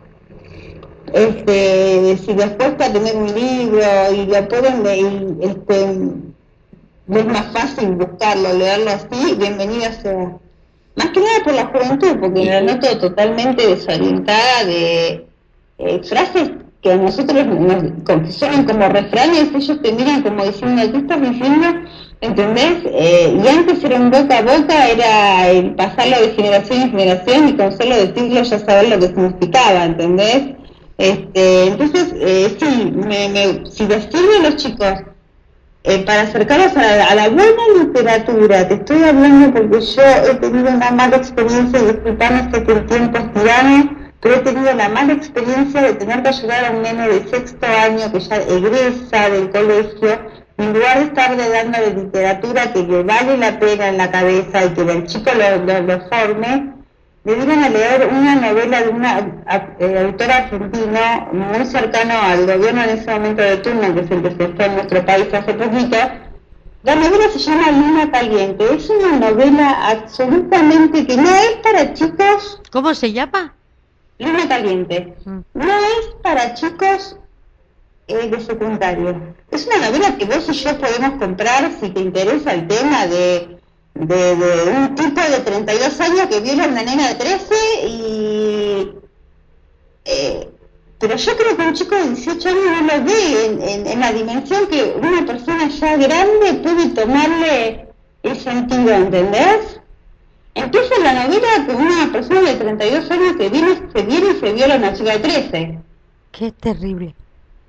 Este, si les cuesta tener un libro y lo pueden leer, este, es más fácil buscarlo, leerlo así, bienvenida sea. Más que nada por la juventud, porque la noto totalmente desorientada de eh, frases que a nosotros nos como que suenan como refranes, ellos te miran como diciendo, ¿qué estás diciendo? ¿Entendés? Eh, y antes era un boca a boca, era el pasarlo de generación en generación y con solo decirlo ya saber lo que significaba, ¿entendés? Este, entonces, eh, sí, me, me, si les sirve a los chicos eh, para acercarlos a la, a la buena literatura, te estoy hablando porque yo he tenido una mala experiencia, y disculpame que el tiempo es tirano, pero he tenido la mala experiencia de tener que ayudar a un nene de sexto año que ya egresa del colegio, en lugar de estarle dando de literatura que le vale la pena en la cabeza y que el chico lo, lo, lo forme, le dieron a leer una novela de una eh, autora argentina muy cercano al gobierno en ese momento de turno, que es el que se fue en nuestro país hace poquito. La novela se llama Luna Caliente, es una novela absolutamente que no es para chicos. ¿Cómo se llama? Luna Caliente. Mm. No es para chicos eh, de secundario. Es una novela que vos y yo podemos comprar si te interesa el tema de, de, de un tipo de treinta y dos años que viola a una nena de trece y... Eh, pero yo creo que un chico de dieciocho años no lo ve en, en, en la dimensión que una persona ya grande puede tomarle el sentido, ¿entendés? Empieza la novela con una persona de treinta y dos años que viene, se viene y se viola a una chica de trece. Qué terrible.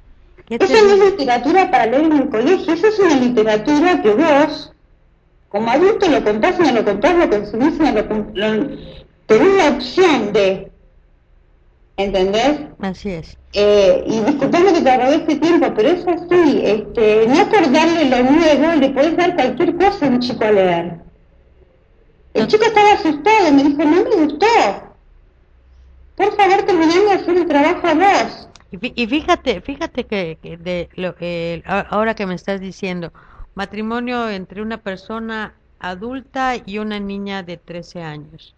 ¿Qué Esa no es literatura para leer en el colegio, esa es una literatura que vos, como adulto, lo contás, no lo contás, lo consumís, no lo, lo tenés la opción de, ¿entendés? Así es. Eh, y disculpame que te robé este tiempo, pero es así, este, no por darle lo nuevo, le podés dar cualquier cosa a un chico a leer. El chico estaba asustado, me dijo, no me gustó. Por favor, terminame de hacer el trabajo a vos. Y fíjate, fíjate que, que de lo que ahora que me estás diciendo, matrimonio entre una persona adulta y una niña de trece años.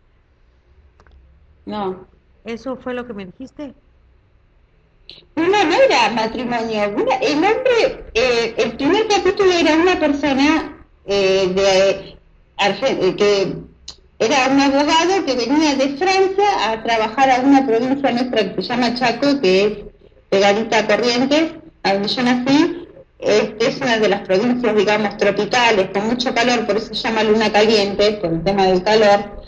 No. ¿Eso fue lo que me dijiste? No, no era matrimonio. Una, el hombre, eh, el primer capítulo era una persona eh, de Argentina, que era un abogado que venía de Francia a trabajar a una provincia nuestra que se llama Chaco, que es pegadita a Corrientes, a donde yo nací. Este, es una de las provincias, digamos, tropicales, con mucho calor, por eso se llama luna caliente, por el tema del calor.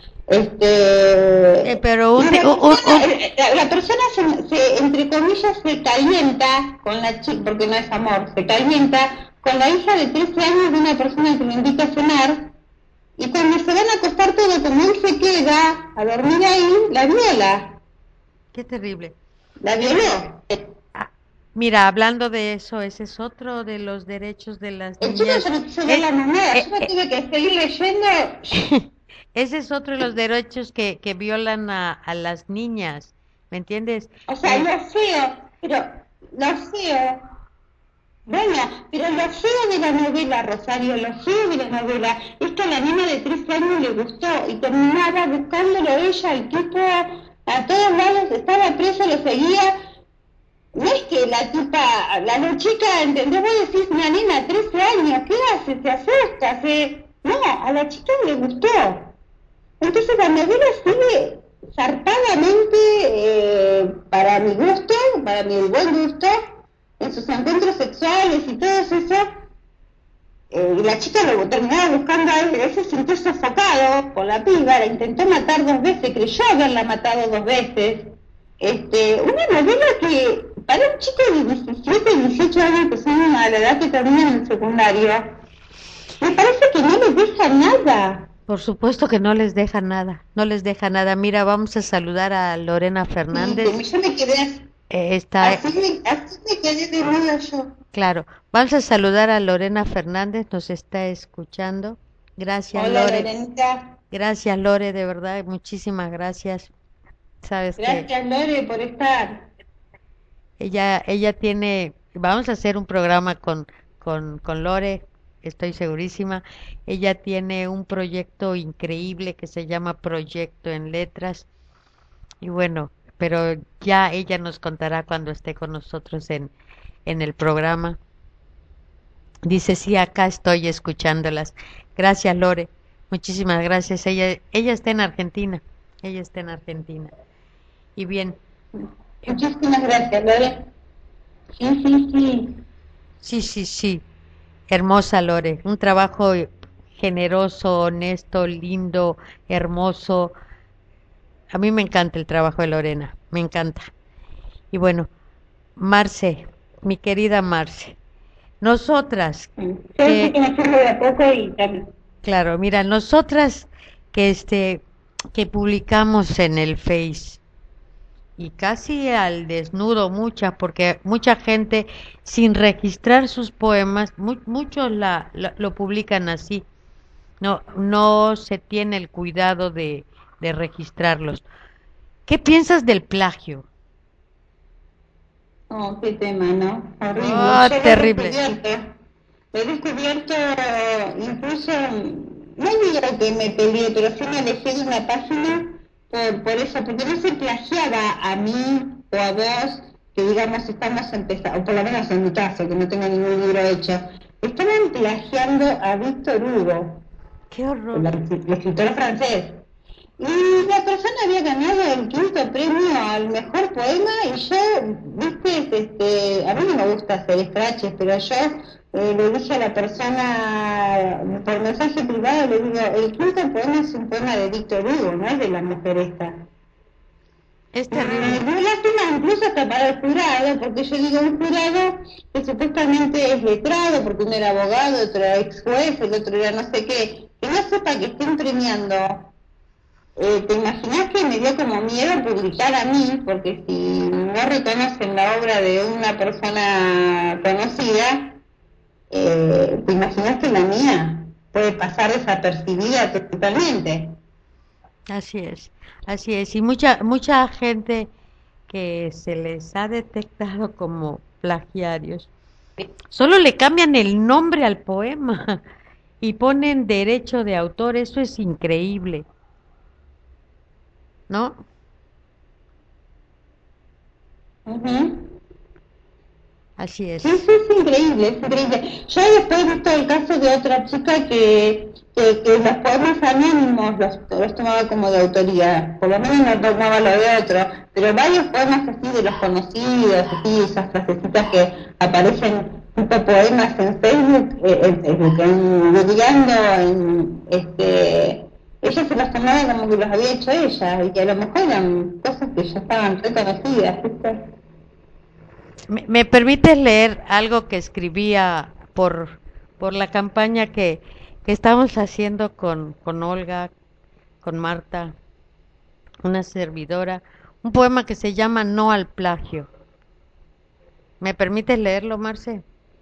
Este, eh, pero un, la, un, persona, un, la, la persona se, se, entre comillas, se calienta con la chica, porque no es amor, se calienta con la hija de trece años de una persona que le invita a cenar, y cuando se van a acostar todo, como él se queda a dormir ahí, la viola. Qué terrible. La violó. Ah, mira, hablando de eso, ese es otro de los derechos de las el niñas. chico se, se ve eh, la moneda, eh, yo me eh, tuve que seguir leyendo. Ese es otro de los derechos que, que violan a, a las niñas, ¿me entiendes? O sea, eh, lo feo, pero lo feo, bueno, pero lo feo de la novela, Rosario, lo feo de la novela, es que a la niña de trece años le gustó y terminaba buscándolo ella, el tipo a todos lados, estaba preso, lo seguía. No es que la tipa, la, la chica, ¿entendés? Vos decís, una nena, trece años, ¿qué hace? Se asusta, se... No, a la chica le gustó. Entonces la novela sigue zarpadamente, eh, para mi gusto, para mi buen gusto, en sus encuentros sexuales y todo eso, eh, y la chica lo terminaba buscando a él, él se sintió sofocado por la piba, la intentó matar dos veces, creyó haberla matado dos veces. Este, una novela que para un chico de diecisiete, dieciocho años, que son a la edad que terminan el secundario, me parece que no les deja nada. Por supuesto que no les deja nada, no les deja nada. Mira, vamos a saludar a Lorena Fernández. Sí, yo me quedé, eh, está, así, me, así me quedé de nuevo yo. Claro, vamos a saludar a Lorena Fernández, nos está escuchando. Gracias, Hola, Lore. Lorenita. Gracias, Lore, de verdad, muchísimas gracias. Sabes gracias, que Lore, por estar. Ella, ella tiene, vamos a hacer un programa con, con, con Lore, estoy segurísima. Ella tiene un proyecto increíble que se llama Proyecto en Letras. Y bueno, pero ya ella nos contará cuando esté con nosotros en, en el programa. Dice, sí, acá estoy escuchándolas. Gracias, Lore. Muchísimas gracias. Ella, ella está en Argentina. Ella está en Argentina. Y bien. Muchísimas gracias, Lore. Sí, sí, sí. Sí, sí, sí. Hermosa, Lore. Un trabajo generoso, honesto, lindo, hermoso. A mí me encanta el trabajo de Lorena. Me encanta. Y bueno, Marce, mi querida Marce. Nosotras. Sí, que, que me fui de a poco y también. Claro, mira, nosotras que este que publicamos en el Face y casi al desnudo muchas, porque mucha gente sin registrar sus poemas, mu muchos la, la, lo publican así, no no se tiene el cuidado de, de registrarlos. ¿Qué piensas del plagio? Oh, qué tema, ¿no? Horrible. Oh, Yo terrible. Lo he descubierto, lo he descubierto incluso, no digo que me peleé, pero sí me alejé de una página por, por eso, porque no se plagiaba a mí o a vos, que digamos estamos empezando, o por lo menos en mi caso, que no tengo ningún libro hecho, estaban plagiando a Víctor Hugo. ¡Qué horror! El, el escritor francés. Y la persona había ganado el quinto premio al mejor poema y yo, viste, este, a mí no me gusta hacer scratches, pero yo eh, le dije a la persona por mensaje privado, le digo, el quinto poema es un poema de Víctor Hugo, no es de la mujer esta. Es Y terrible. muy lástima incluso hasta para el jurado, porque yo digo un jurado que supuestamente es letrado, porque uno era abogado, otro era ex juez, el otro era no sé qué, que no sepa que estén premiando. Eh, ¿Te imaginas que me dio como miedo publicar a mí? Porque si no reconocen la obra de una persona conocida, eh, ¿te imaginas que la mía puede pasar desapercibida totalmente? Así es, así es. Y mucha, mucha gente que se les ha detectado como plagiarios, solo le cambian el nombre al poema y ponen derecho de autor. Eso es increíble, ¿no? Ujú. Así Sí, es. sí, es increíble, es increíble. Yo después he visto el caso de otra chica que, que, que los poemas anónimos los, los tomaba como de autoría, por lo menos no tomaba lo de otro, pero varios poemas así de los conocidos, así, esas frasecitas que aparecen tipo poemas en Facebook, eh, en Facebook, en Googleando, en este... Ella se los tomaba como que los había hecho ella, y que a lo mejor eran cosas que ya estaban reconocidas, ¿viste? ¿Me, me permites leer algo que escribía por, por la campaña que, que estamos haciendo con, con Olga, con Marta, una servidora? Un poema que se llama No al plagio. ¿Me permites leerlo, Marce?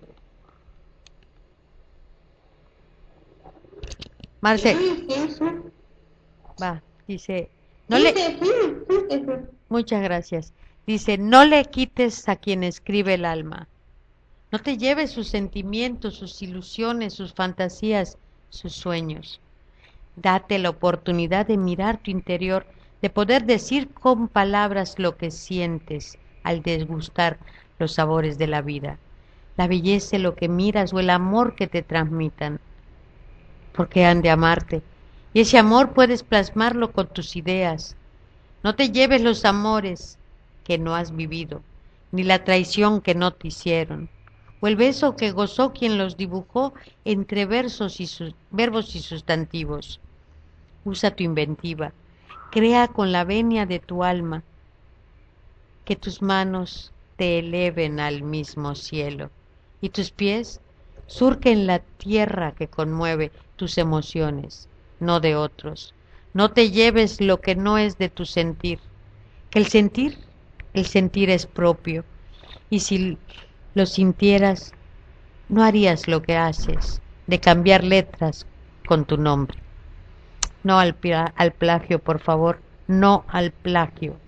Marce, Sí, sí, sí. va, dice, no Sí, le, sí, sí, sí, sí, sí. muchas gracias. Dice, no le quites a quien escribe el alma. No te lleves sus sentimientos, sus ilusiones, sus fantasías, sus sueños. Date la oportunidad de mirar tu interior, de poder decir con palabras lo que sientes al desgustar los sabores de la vida, la belleza de lo que miras o el amor que te transmitan, porque han de amarte. Y ese amor puedes plasmarlo con tus ideas. No te lleves los amores que no has vivido, ni la traición que no te hicieron, o el beso que gozó quien los dibujó entre versos y sus, verbos y sustantivos. Usa tu inventiva, crea con la venia de tu alma, que tus manos te eleven al mismo cielo y tus pies surquen la tierra que conmueve tus emociones, no de otros. No te lleves lo que no es de tu sentir, que el sentir, el sentir es propio, y si lo sintieras, no harías lo que haces, de cambiar letras con tu nombre. No al, al plagio, por favor, no al plagio.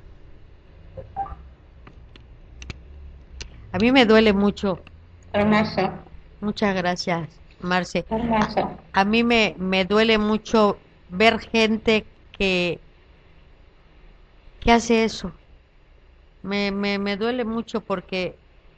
A mí me duele mucho. Hermoso. Muchas gracias, Marce. Hermoso. A, a mí me, me duele mucho ver gente que, que hace eso. Me, me, me duele mucho porque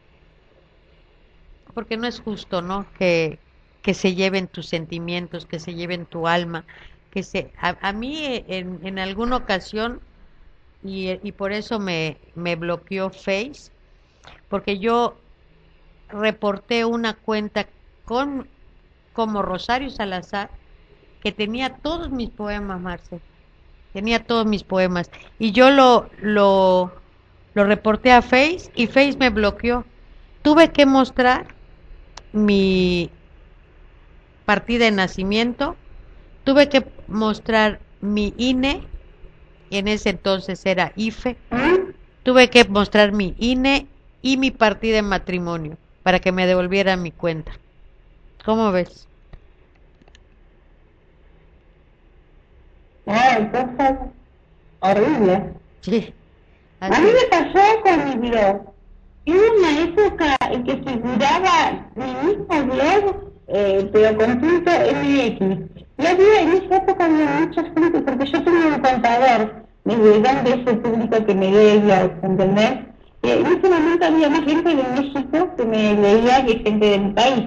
porque no es justo, ¿no? Que, que se lleven tus sentimientos, que se lleven tu alma, que se a, a mí en, en alguna ocasión y, y por eso me, me bloqueó Face, porque yo reporté una cuenta con como Rosario Salazar que tenía todos mis poemas, Marce, tenía todos mis poemas y yo lo lo lo reporté a Face y Face me bloqueó. Tuve que mostrar mi partida de nacimiento, tuve que mostrar mi I N E, en ese entonces era I F E, ¿Mm? tuve que mostrar mi I N E y mi partida de matrimonio para que me devolvieran mi cuenta. ¿Cómo ves? Ay, cosas horribles. Sí, A así mí es. me pasó con mi blog. Hubo una época en que figuraba mi mismo blog, eh, pero con punto M X. Y había en esa época había mucha gente, porque yo tengo un contador de dónde es el público que me lee el blog, ¿entendés? Y en ese momento había más gente de México que me leía que gente de mi país.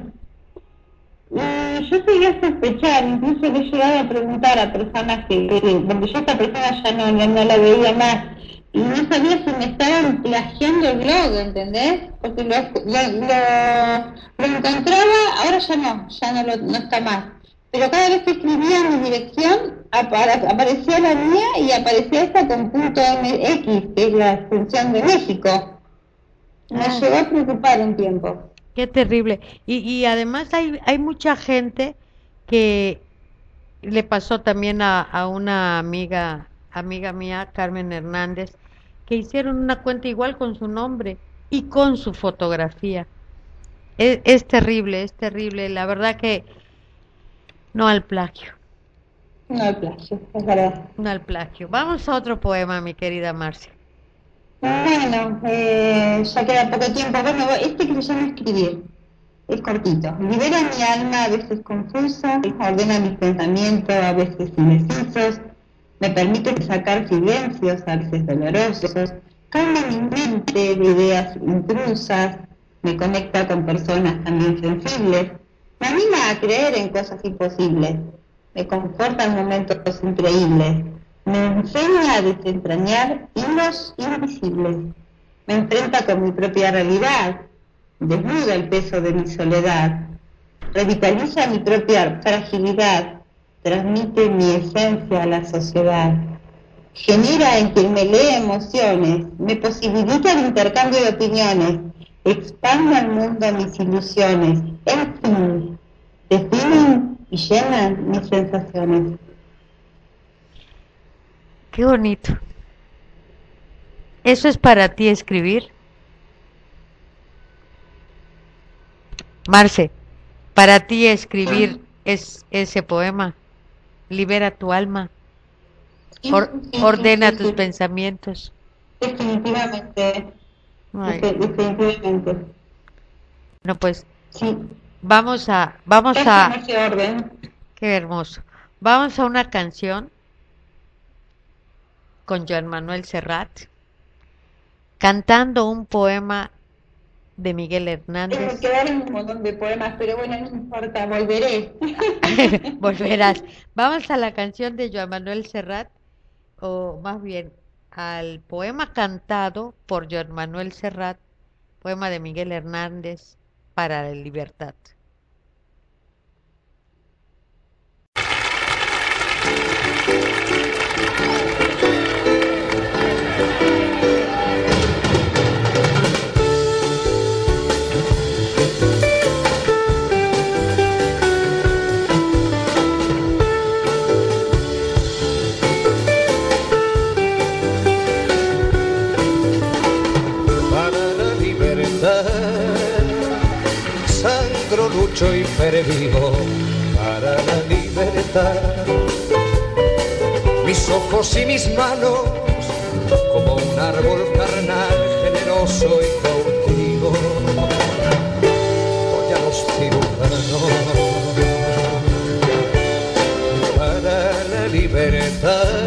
Y yo llegué a sospechar, incluso le he llegado a preguntar a personas que, que porque yo a esta persona ya no, no, no la veía más, y no sabía si me estaban plagiando el blog, ¿entendés? Porque lo, lo, lo, lo encontraba, ahora ya no, ya no, lo, no está más. pero cada vez que escribía mi dirección apa- aparecía la mía y aparecía esta con punto M X, que es la extensión de México. Me Ah. llegó a preocupar un tiempo. Qué terrible. Y, y además hay, hay mucha gente que le pasó también a, a una amiga, amiga mía, Carmen Hernández, que hicieron una cuenta igual con su nombre y con su fotografía. Es, es terrible, es terrible. La verdad que no al plagio, No hay plagio, es verdad. no al plagio. Vamos a otro poema, mi querida Marcia. Bueno, eh, ya queda poco tiempo. Bueno, este que se llama Escribir. Es cortito. Libera mi alma a veces confusa, ordena mis pensamientos a veces indecisos, me permite sacar silencios a veces dolorosos, calma mi mente de ideas intrusas, me conecta con personas también sensibles, me anima a creer en cosas imposibles, me conforta en momentos increíbles, me enseña a desentrañar hilos invisibles, me enfrenta con mi propia realidad, desnuda el peso de mi soledad, revitaliza mi propia fragilidad, transmite mi esencia a la sociedad, genera en quien me lee emociones, me posibilita el intercambio de opiniones, expande al mundo mis ilusiones, en fin, definen y llenan mis sensaciones. Qué bonito. ¿Eso es para ti escribir? Marce, para ti escribir es ese poema. Libera tu alma. Or- Sí, sí, ordena sí, tus sí. pensamientos. Definitivamente, Ay, defe- definitivamente. no, pues Sí, vamos a, vamos casi en a, ese orden. qué hermoso. Vamos a una canción con Joan Manuel Serrat, cantando un poema de Miguel Eh, Me Hernández. quedaron un montón de poemas, pero bueno, no importa, volveré. Volverás. Vamos a la canción de Joan Manuel Serrat, o más bien al poema cantado por Joan Manuel Serrat, poema de Miguel Hernández para la libertad. Para la libertad sangro, lucho y pervivo para la libertad. Mis ojos y mis manos como un árbol carnal, generoso y cautivo. Voy a los cirujanos para la libertad.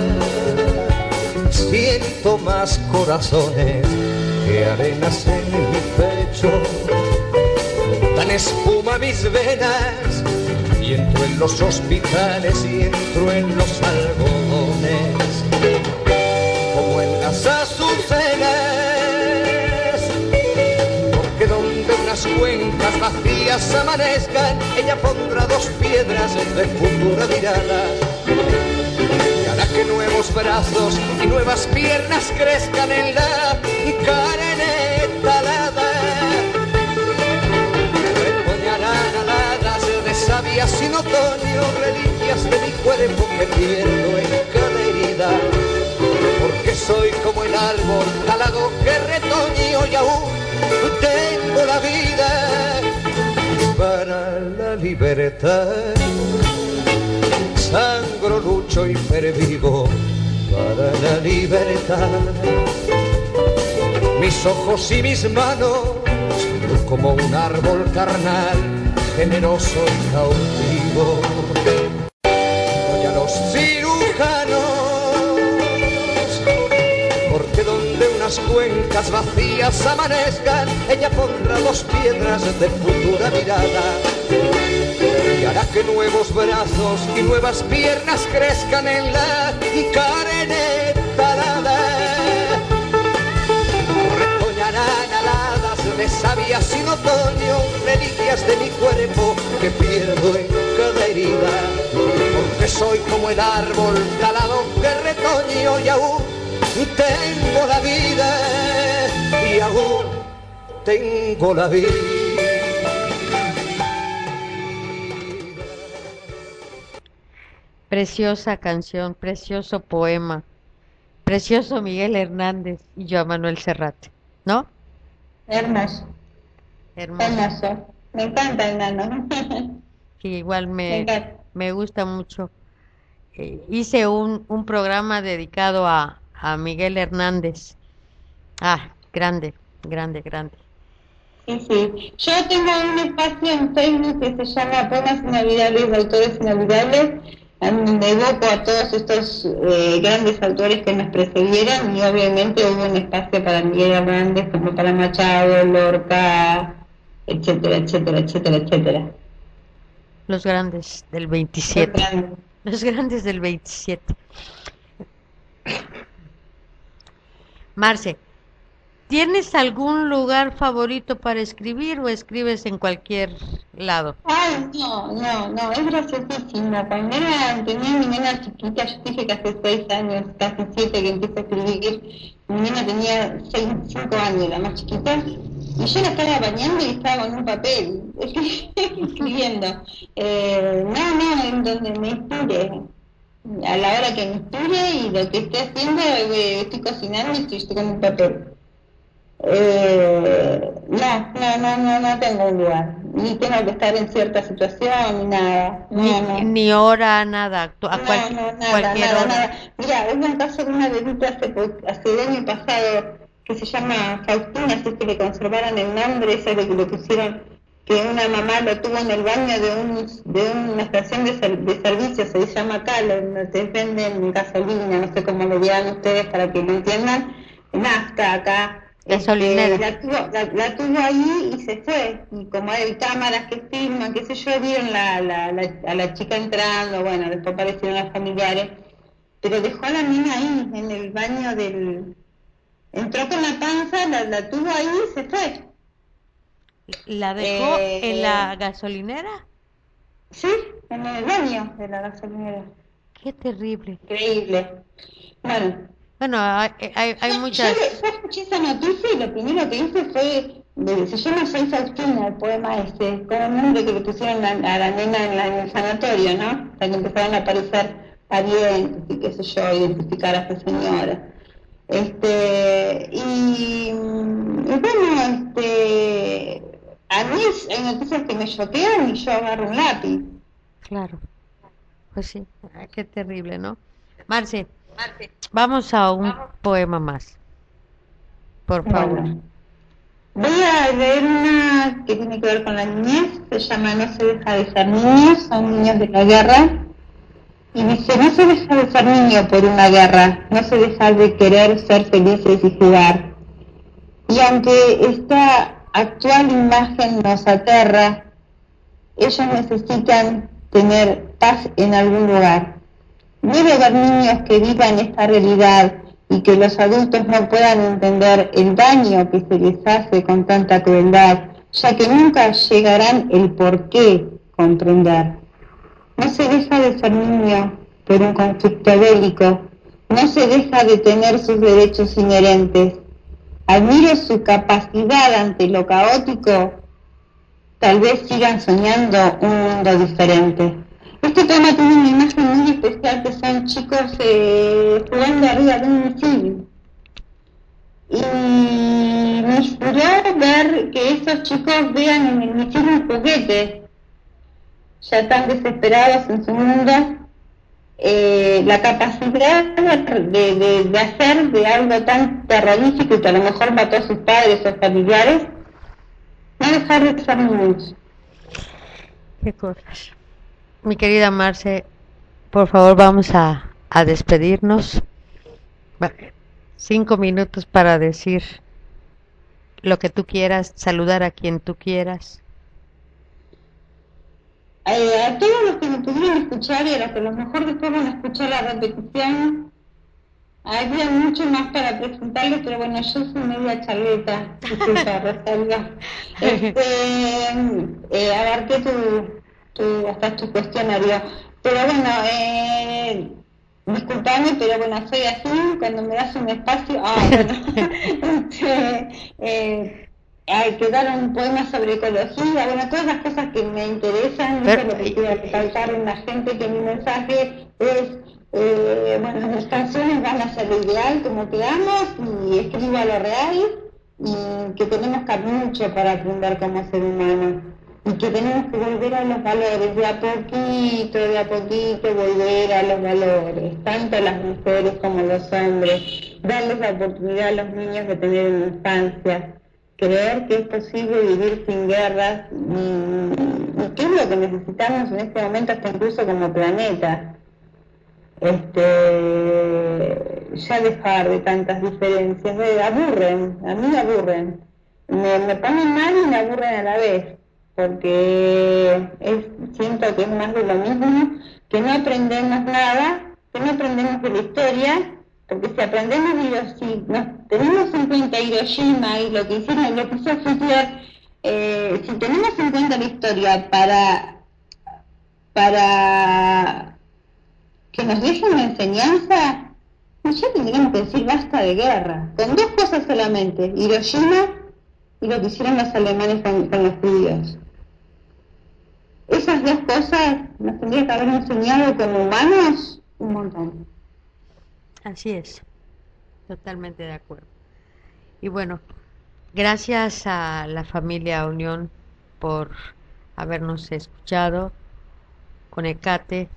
Siento más corazones que arenas en mi pecho, dan espuma mis venas, y entro en los hospitales y entro en los algodones, como en las azucenas, porque donde unas cuencas vacías amanezcan, ella pondrá dos piedras de futura mirada. Que nuevos brazos y nuevas piernas crezcan en la carne talada. Retoñarán aladas de savia sin otoño, reliquias de mi cuerpo que pierdo en cada herida. Porque soy como el árbol talado que retoño y aún tengo la vida para la libertad. Sangro, lucho y pervivo para la libertad. Mis ojos y mis manos como un árbol carnal, generoso y cautivo. Voy a los cirujanos, porque donde unas cuencas vacías amanezcan, ella pondrá dos piedras de futura mirada. Y hará que nuevos brazos y nuevas piernas crezcan en la carne talada. Retoñarán aladas de savia sin otoño, reliquias de mi cuerpo que pierdo en cada herida. como el árbol talado que retoño y aún tengo la vida y aún tengo la vida. Preciosa canción, precioso poema, precioso Miguel Hernández y Joan Manuel Serrat, ¿no? Hermoso. Hermoso. Hermoso. Me encanta el nano. Que igual Me me, encanta. me gusta mucho. Eh, hice un, un programa dedicado a, a Miguel Hernández. Ah, grande, grande, grande. Sí, sí. Yo tengo un espacio en Facebook que se llama Poemas Inolvidables de Autores Inolvidables, donde evoco a todos estos eh, grandes autores que nos precedieron, y obviamente hubo un espacio para Miguel Hernández, como para Machado, Lorca, etcétera, etcétera, etcétera, etcétera. Los grandes del veintisiete. Los grandes. Los grandes del veintisiete. Marce, ¿tienes algún lugar favorito para escribir o escribes en cualquier lado? Ay, no, no, no, es graciosísimo. Cuando era, tenía mi nena chiquita, yo dije que hace seis años, casi siete que empecé a escribir, mi nena tenía seis, cinco años, la más chiquita, y yo la estaba bañando y estaba con un papel, escribiendo. Eh, no, no, en donde me inspire, a la hora que me inspire y lo que esté haciendo, eh, estoy cocinando y estoy, estoy con un papel. Eh, no, no, no, no, no tengo un lugar, ni tengo que estar en cierta situación, ni nada, no, Ni, no. ni hora, nada, tu- a No, cual- no, nada, cualquier nada, hora. nada. Mira, hubo un caso de una bebita hace, po- hace el año pasado que se llama Faustina, así que le conservaron el nombre, ese es lo que le pusieron, que una mamá lo tuvo en el baño de un de una estación de, ser, de servicio, se llama acá, donde te venden gasolina, no sé cómo le llaman ustedes para que lo entiendan, nafta acá. Gasolinera. Este, la, tuvo, la, la tuvo ahí y se fue, y como hay cámaras que filman, qué sé yo, vieron la, la, la, a la chica entrando, bueno, después aparecieron las familiares, pero dejó a la niña ahí, en el baño del... Entró con la panza, la, la tuvo ahí y se fue. ¿La dejó Eh, en la gasolinera? Sí, en el baño de la gasolinera. Qué terrible. Increíble. Bueno, Bueno, hay, hay, hay yo, muchas... yo, yo escuché esa noticia y lo primero que hice fue, de- se llama Soy Faustina, el poema este, con el nombre que le pusieron a, a la nena en, la, en el sanatorio, ¿no? Hasta que empezaron a aparecer parientes y qué sé yo, identificar a esta señora. Este, y, y bueno, este, a mí hay noticias que me choquean y yo agarro un lápiz. Claro. Pues sí, ay, qué terrible, ¿no? Marce, vamos a un poema más. Por favor. Bueno, voy a leer una que tiene que ver con la niñez, se llama No se deja de ser niño, son niños de la guerra, y dice, no se deja de ser niño por una guerra, no se deja de querer ser felices y jugar. Y aunque esta actual imagen nos aterra, ellos necesitan tener paz en algún lugar. Debe haber niños que vivan esta realidad y que los adultos no puedan entender el daño que se les hace con tanta crueldad, ya que nunca llegarán el por qué comprender. No se deja de ser niño por un conflicto bélico, no se deja de tener sus derechos inherentes. Admiro su capacidad ante lo caótico, tal vez sigan soñando un mundo diferente. Este tema tiene una imagen muy especial que son chicos eh, jugando arriba de un misil. Y me inspiró ver que esos chicos vean en el misil un juguete, ya tan desesperados en su mundo, eh, la capacidad de, de, de hacer de algo tan terrorífico y que a lo mejor mató a sus padres o familiares, no dejar de ser niños. Qué cosas. Mi querida Marce, por favor vamos a, a despedirnos. Va, Cinco minutos para decir lo que tú quieras, saludar a quien tú quieras. Eh, a todos los que me pudieron escuchar y a los que a lo mejor después van a escuchar la repetición, había mucho más para presentarles, pero bueno, yo soy media charleta, disculpa, Rosalía. Este, eh, abarqué tu, tu, hasta tu cuestionario, Pero bueno, eh, disculpame, pero bueno, soy así, cuando me das un espacio, ah, bueno, este, eh, hay que dar un poema sobre ecología, bueno, todas las cosas que me interesan, eso es lo que quiero recalcar en la gente, que mi mensaje es, eh, bueno, mis canciones van a ser lo ideal, como quedamos, y escribo a lo real, y que tenemos que mucho para aprender como ser humano. Y que tenemos que volver a los valores, de a poquito, de a poquito volver a los valores, tanto las mujeres como los hombres, darles la oportunidad a los niños de tener una infancia, creer que es posible vivir sin guerras, y, y que es lo que necesitamos en este momento, hasta incluso como planeta. Este, ya dejar de tantas diferencias, me aburren, a mí me aburren, me, me ponen mal y me aburren a la vez. Porque es, siento que es más de lo mismo, que no aprendemos nada, que no aprendemos de la historia, porque si aprendemos de si nos tenemos en cuenta Hiroshima y lo que hicieron, lo que hizo Hitler, eh, si tenemos en cuenta la historia para, para que nos deje una enseñanza, ya tendríamos que decir basta de guerra, con dos cosas solamente, Hiroshima y lo que hicieron los alemanes con, con los judíos. Esas dos cosas nos tendría que haber enseñado como humanos un montón. Así es, totalmente de acuerdo. Y bueno, gracias a la familia Unión por habernos escuchado, Conecate,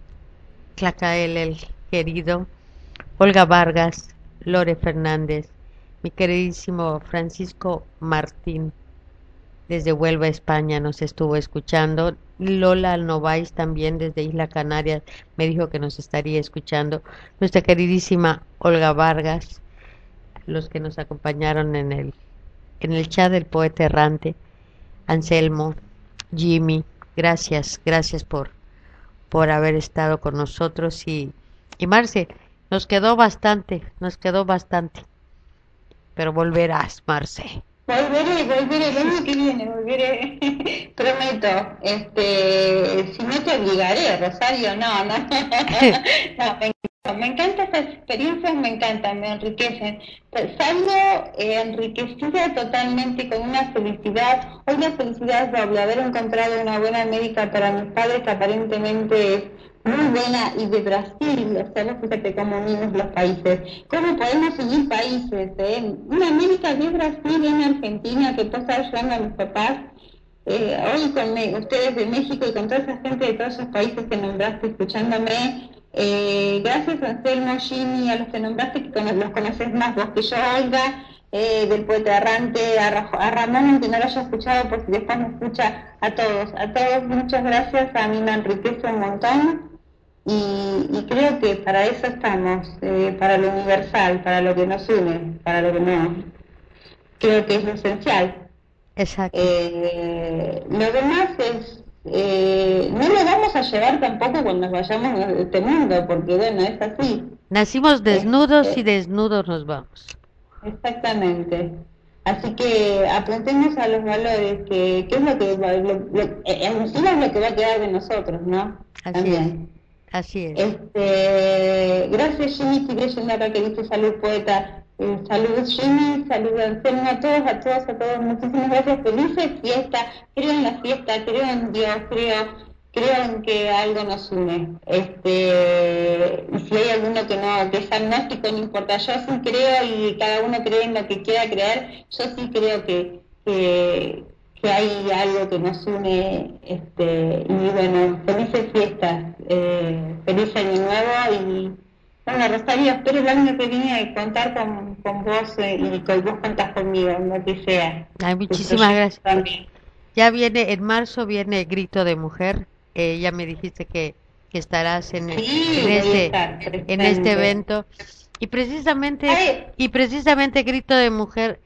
Tlacael el querido, Olga Vargas, Lore Fernández, mi queridísimo Francisco Martín, desde Huelva, España, nos estuvo escuchando. Lola Novais también desde Isla Canarias me dijo que nos estaría escuchando. Nuestra queridísima Olga Vargas, los que nos acompañaron en el en el chat del Poeta Errante, Anselmo, Jimmy, gracias, gracias por por haber estado con nosotros, y y Marce, nos quedó bastante, nos quedó bastante, pero volverás, Marce. Volveré, volveré, el año que viene, volveré, prometo. Este, si no te obligaré, Rosario, no, no, no, me, me encantan estas experiencias, me encantan, me enriquecen. Salgo eh, enriquecida totalmente, con una felicidad. Hoy la felicidad es doble, haber encontrado una buena médica para mis padres, que aparentemente es muy buena, y de Brasil, o sea, vos fíjate cómo unimos los países, cómo podemos unir países, ¿eh? Una médica de Brasil en Argentina que puede estar ayudando a mis papás, eh, hoy con me, ustedes de México y con toda esa gente de todos esos países que nombraste escuchándome, eh, gracias a Anselmo, Jimmy, a los que nombraste, que con, los conoces más vos que yo, Olga, eh, del Poeta Errante, a, a Ramón, aunque no lo haya escuchado, porque después me escucha, a todos, a todos, muchas gracias, a mí me enriquece un montón. Y, y creo que para eso estamos, eh, para lo universal, para lo que nos une, para lo que no, creo que es lo esencial. Exacto. Eh, lo demás es, eh, no lo vamos a llevar tampoco cuando nos vayamos de este mundo, porque bueno, es así. Nacimos desnudos este, y desnudos nos vamos. Exactamente. Así que aprendemos a los valores, que, que es lo que, lo, lo, eh, encima es lo que va a quedar de nosotros, ¿no? Así También. es. Así es. Este, gracias Jimmy, estoy leyendo acá que dice salud poeta, eh, saludos Jimmy, saludos Anselmo, a todos, a todos, a todos, muchísimas gracias, felices fiesta, creo en la fiesta, creo en Dios, creo, creo en que algo nos une, este, y si hay alguno que no, que es agnóstico, no importa, yo sí creo, y cada uno cree en lo que quiera creer, yo sí creo que, que que hay algo que nos une, este, y bueno, felices fiestas, eh, feliz año nuevo, y bueno, Rosario, espero el año que viene contar con, con vos, eh, y con vos contás conmigo, lo que sea. Ay, muchísimas gracias. También. Ya viene, en marzo viene Grito de Mujer, eh, ya me dijiste que, que estarás en, sí, en, este, en este evento, y precisamente, Ay. y precisamente Grito de Mujer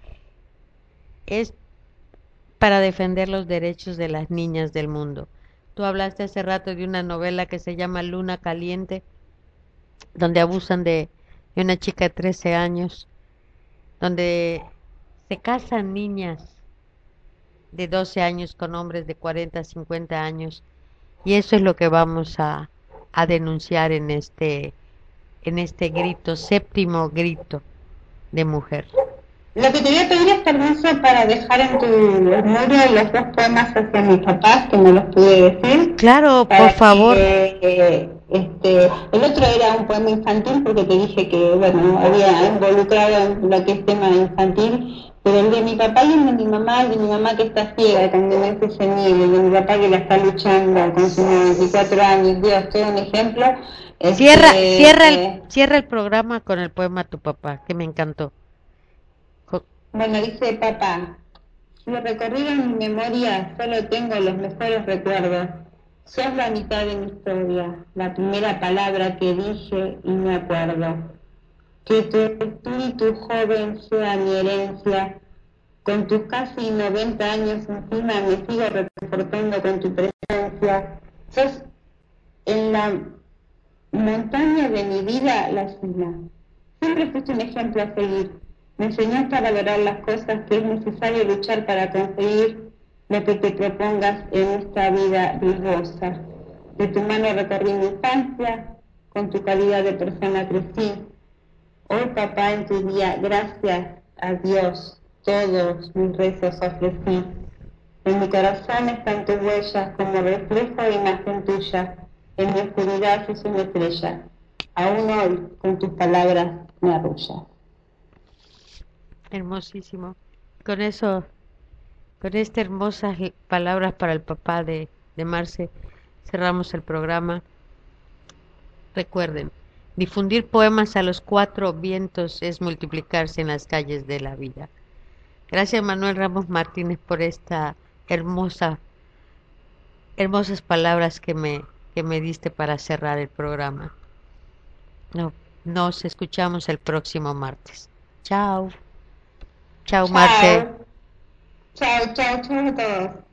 es para defender los derechos de las niñas del mundo. Tú hablaste hace rato de una novela que se llama Luna Caliente, donde abusan de, de una chica de trece años, donde se casan niñas de doce años con hombres de cuarenta, cincuenta años, y eso es lo que vamos a, a denunciar en este en este grito, séptimo grito de mujer. Lo que te voy a pedir es permiso para dejar en tu muro los dos poemas hacia mis papás, que no los pude decir. Claro, por para favor. que, eh, este, el otro era un poema infantil porque te dije que, bueno, había involucrado en lo que es tema infantil, pero el de mi papá y el de mi mamá, el de mi mamá que está ciega, con demencia senil, el de mi papá que la está luchando con sus veinticuatro años, Dios, todo un ejemplo. Cierra, Este, cierra, el, eh, cierra el programa con el poema Tu papá, que me encantó. Jo- Bueno, dice papá, si recorrido en mi memoria solo tengo los mejores recuerdos. Sos la mitad de mi historia, la primera palabra que dije y me acuerdo. Que tu espíritu joven sea mi herencia. Con tus casi noventa años encima me sigo reconfortando con tu presencia. Sos en la montaña de mi vida la cima. Siempre fuiste un ejemplo a seguir. Me enseñaste a valorar las cosas que es necesario luchar para conseguir lo que te propongas en esta vida riesgosa. De tu mano recorrí mi infancia, con tu calidad de persona crecí. Hoy, papá, en tu día, gracias a Dios, todos mis rezos ofrecí. En mi corazón están tus huellas como reflejo de imagen tuya. En mi oscuridad sos una estrella. Aún hoy, con tus palabras, me arrullas. Hermosísimo. Con eso, con estas hermosas l- palabras para el papá de, de Marce, cerramos el programa. Recuerden, difundir poemas a los cuatro vientos es multiplicarse en las calles de la vida. Gracias, Manuel Ramos Martínez, por esta hermosa, hermosas palabras que me, que me diste para cerrar el programa. No, nos escuchamos el próximo martes. Chao. Chao, Marce. Chao, chao, chao, chao a todos.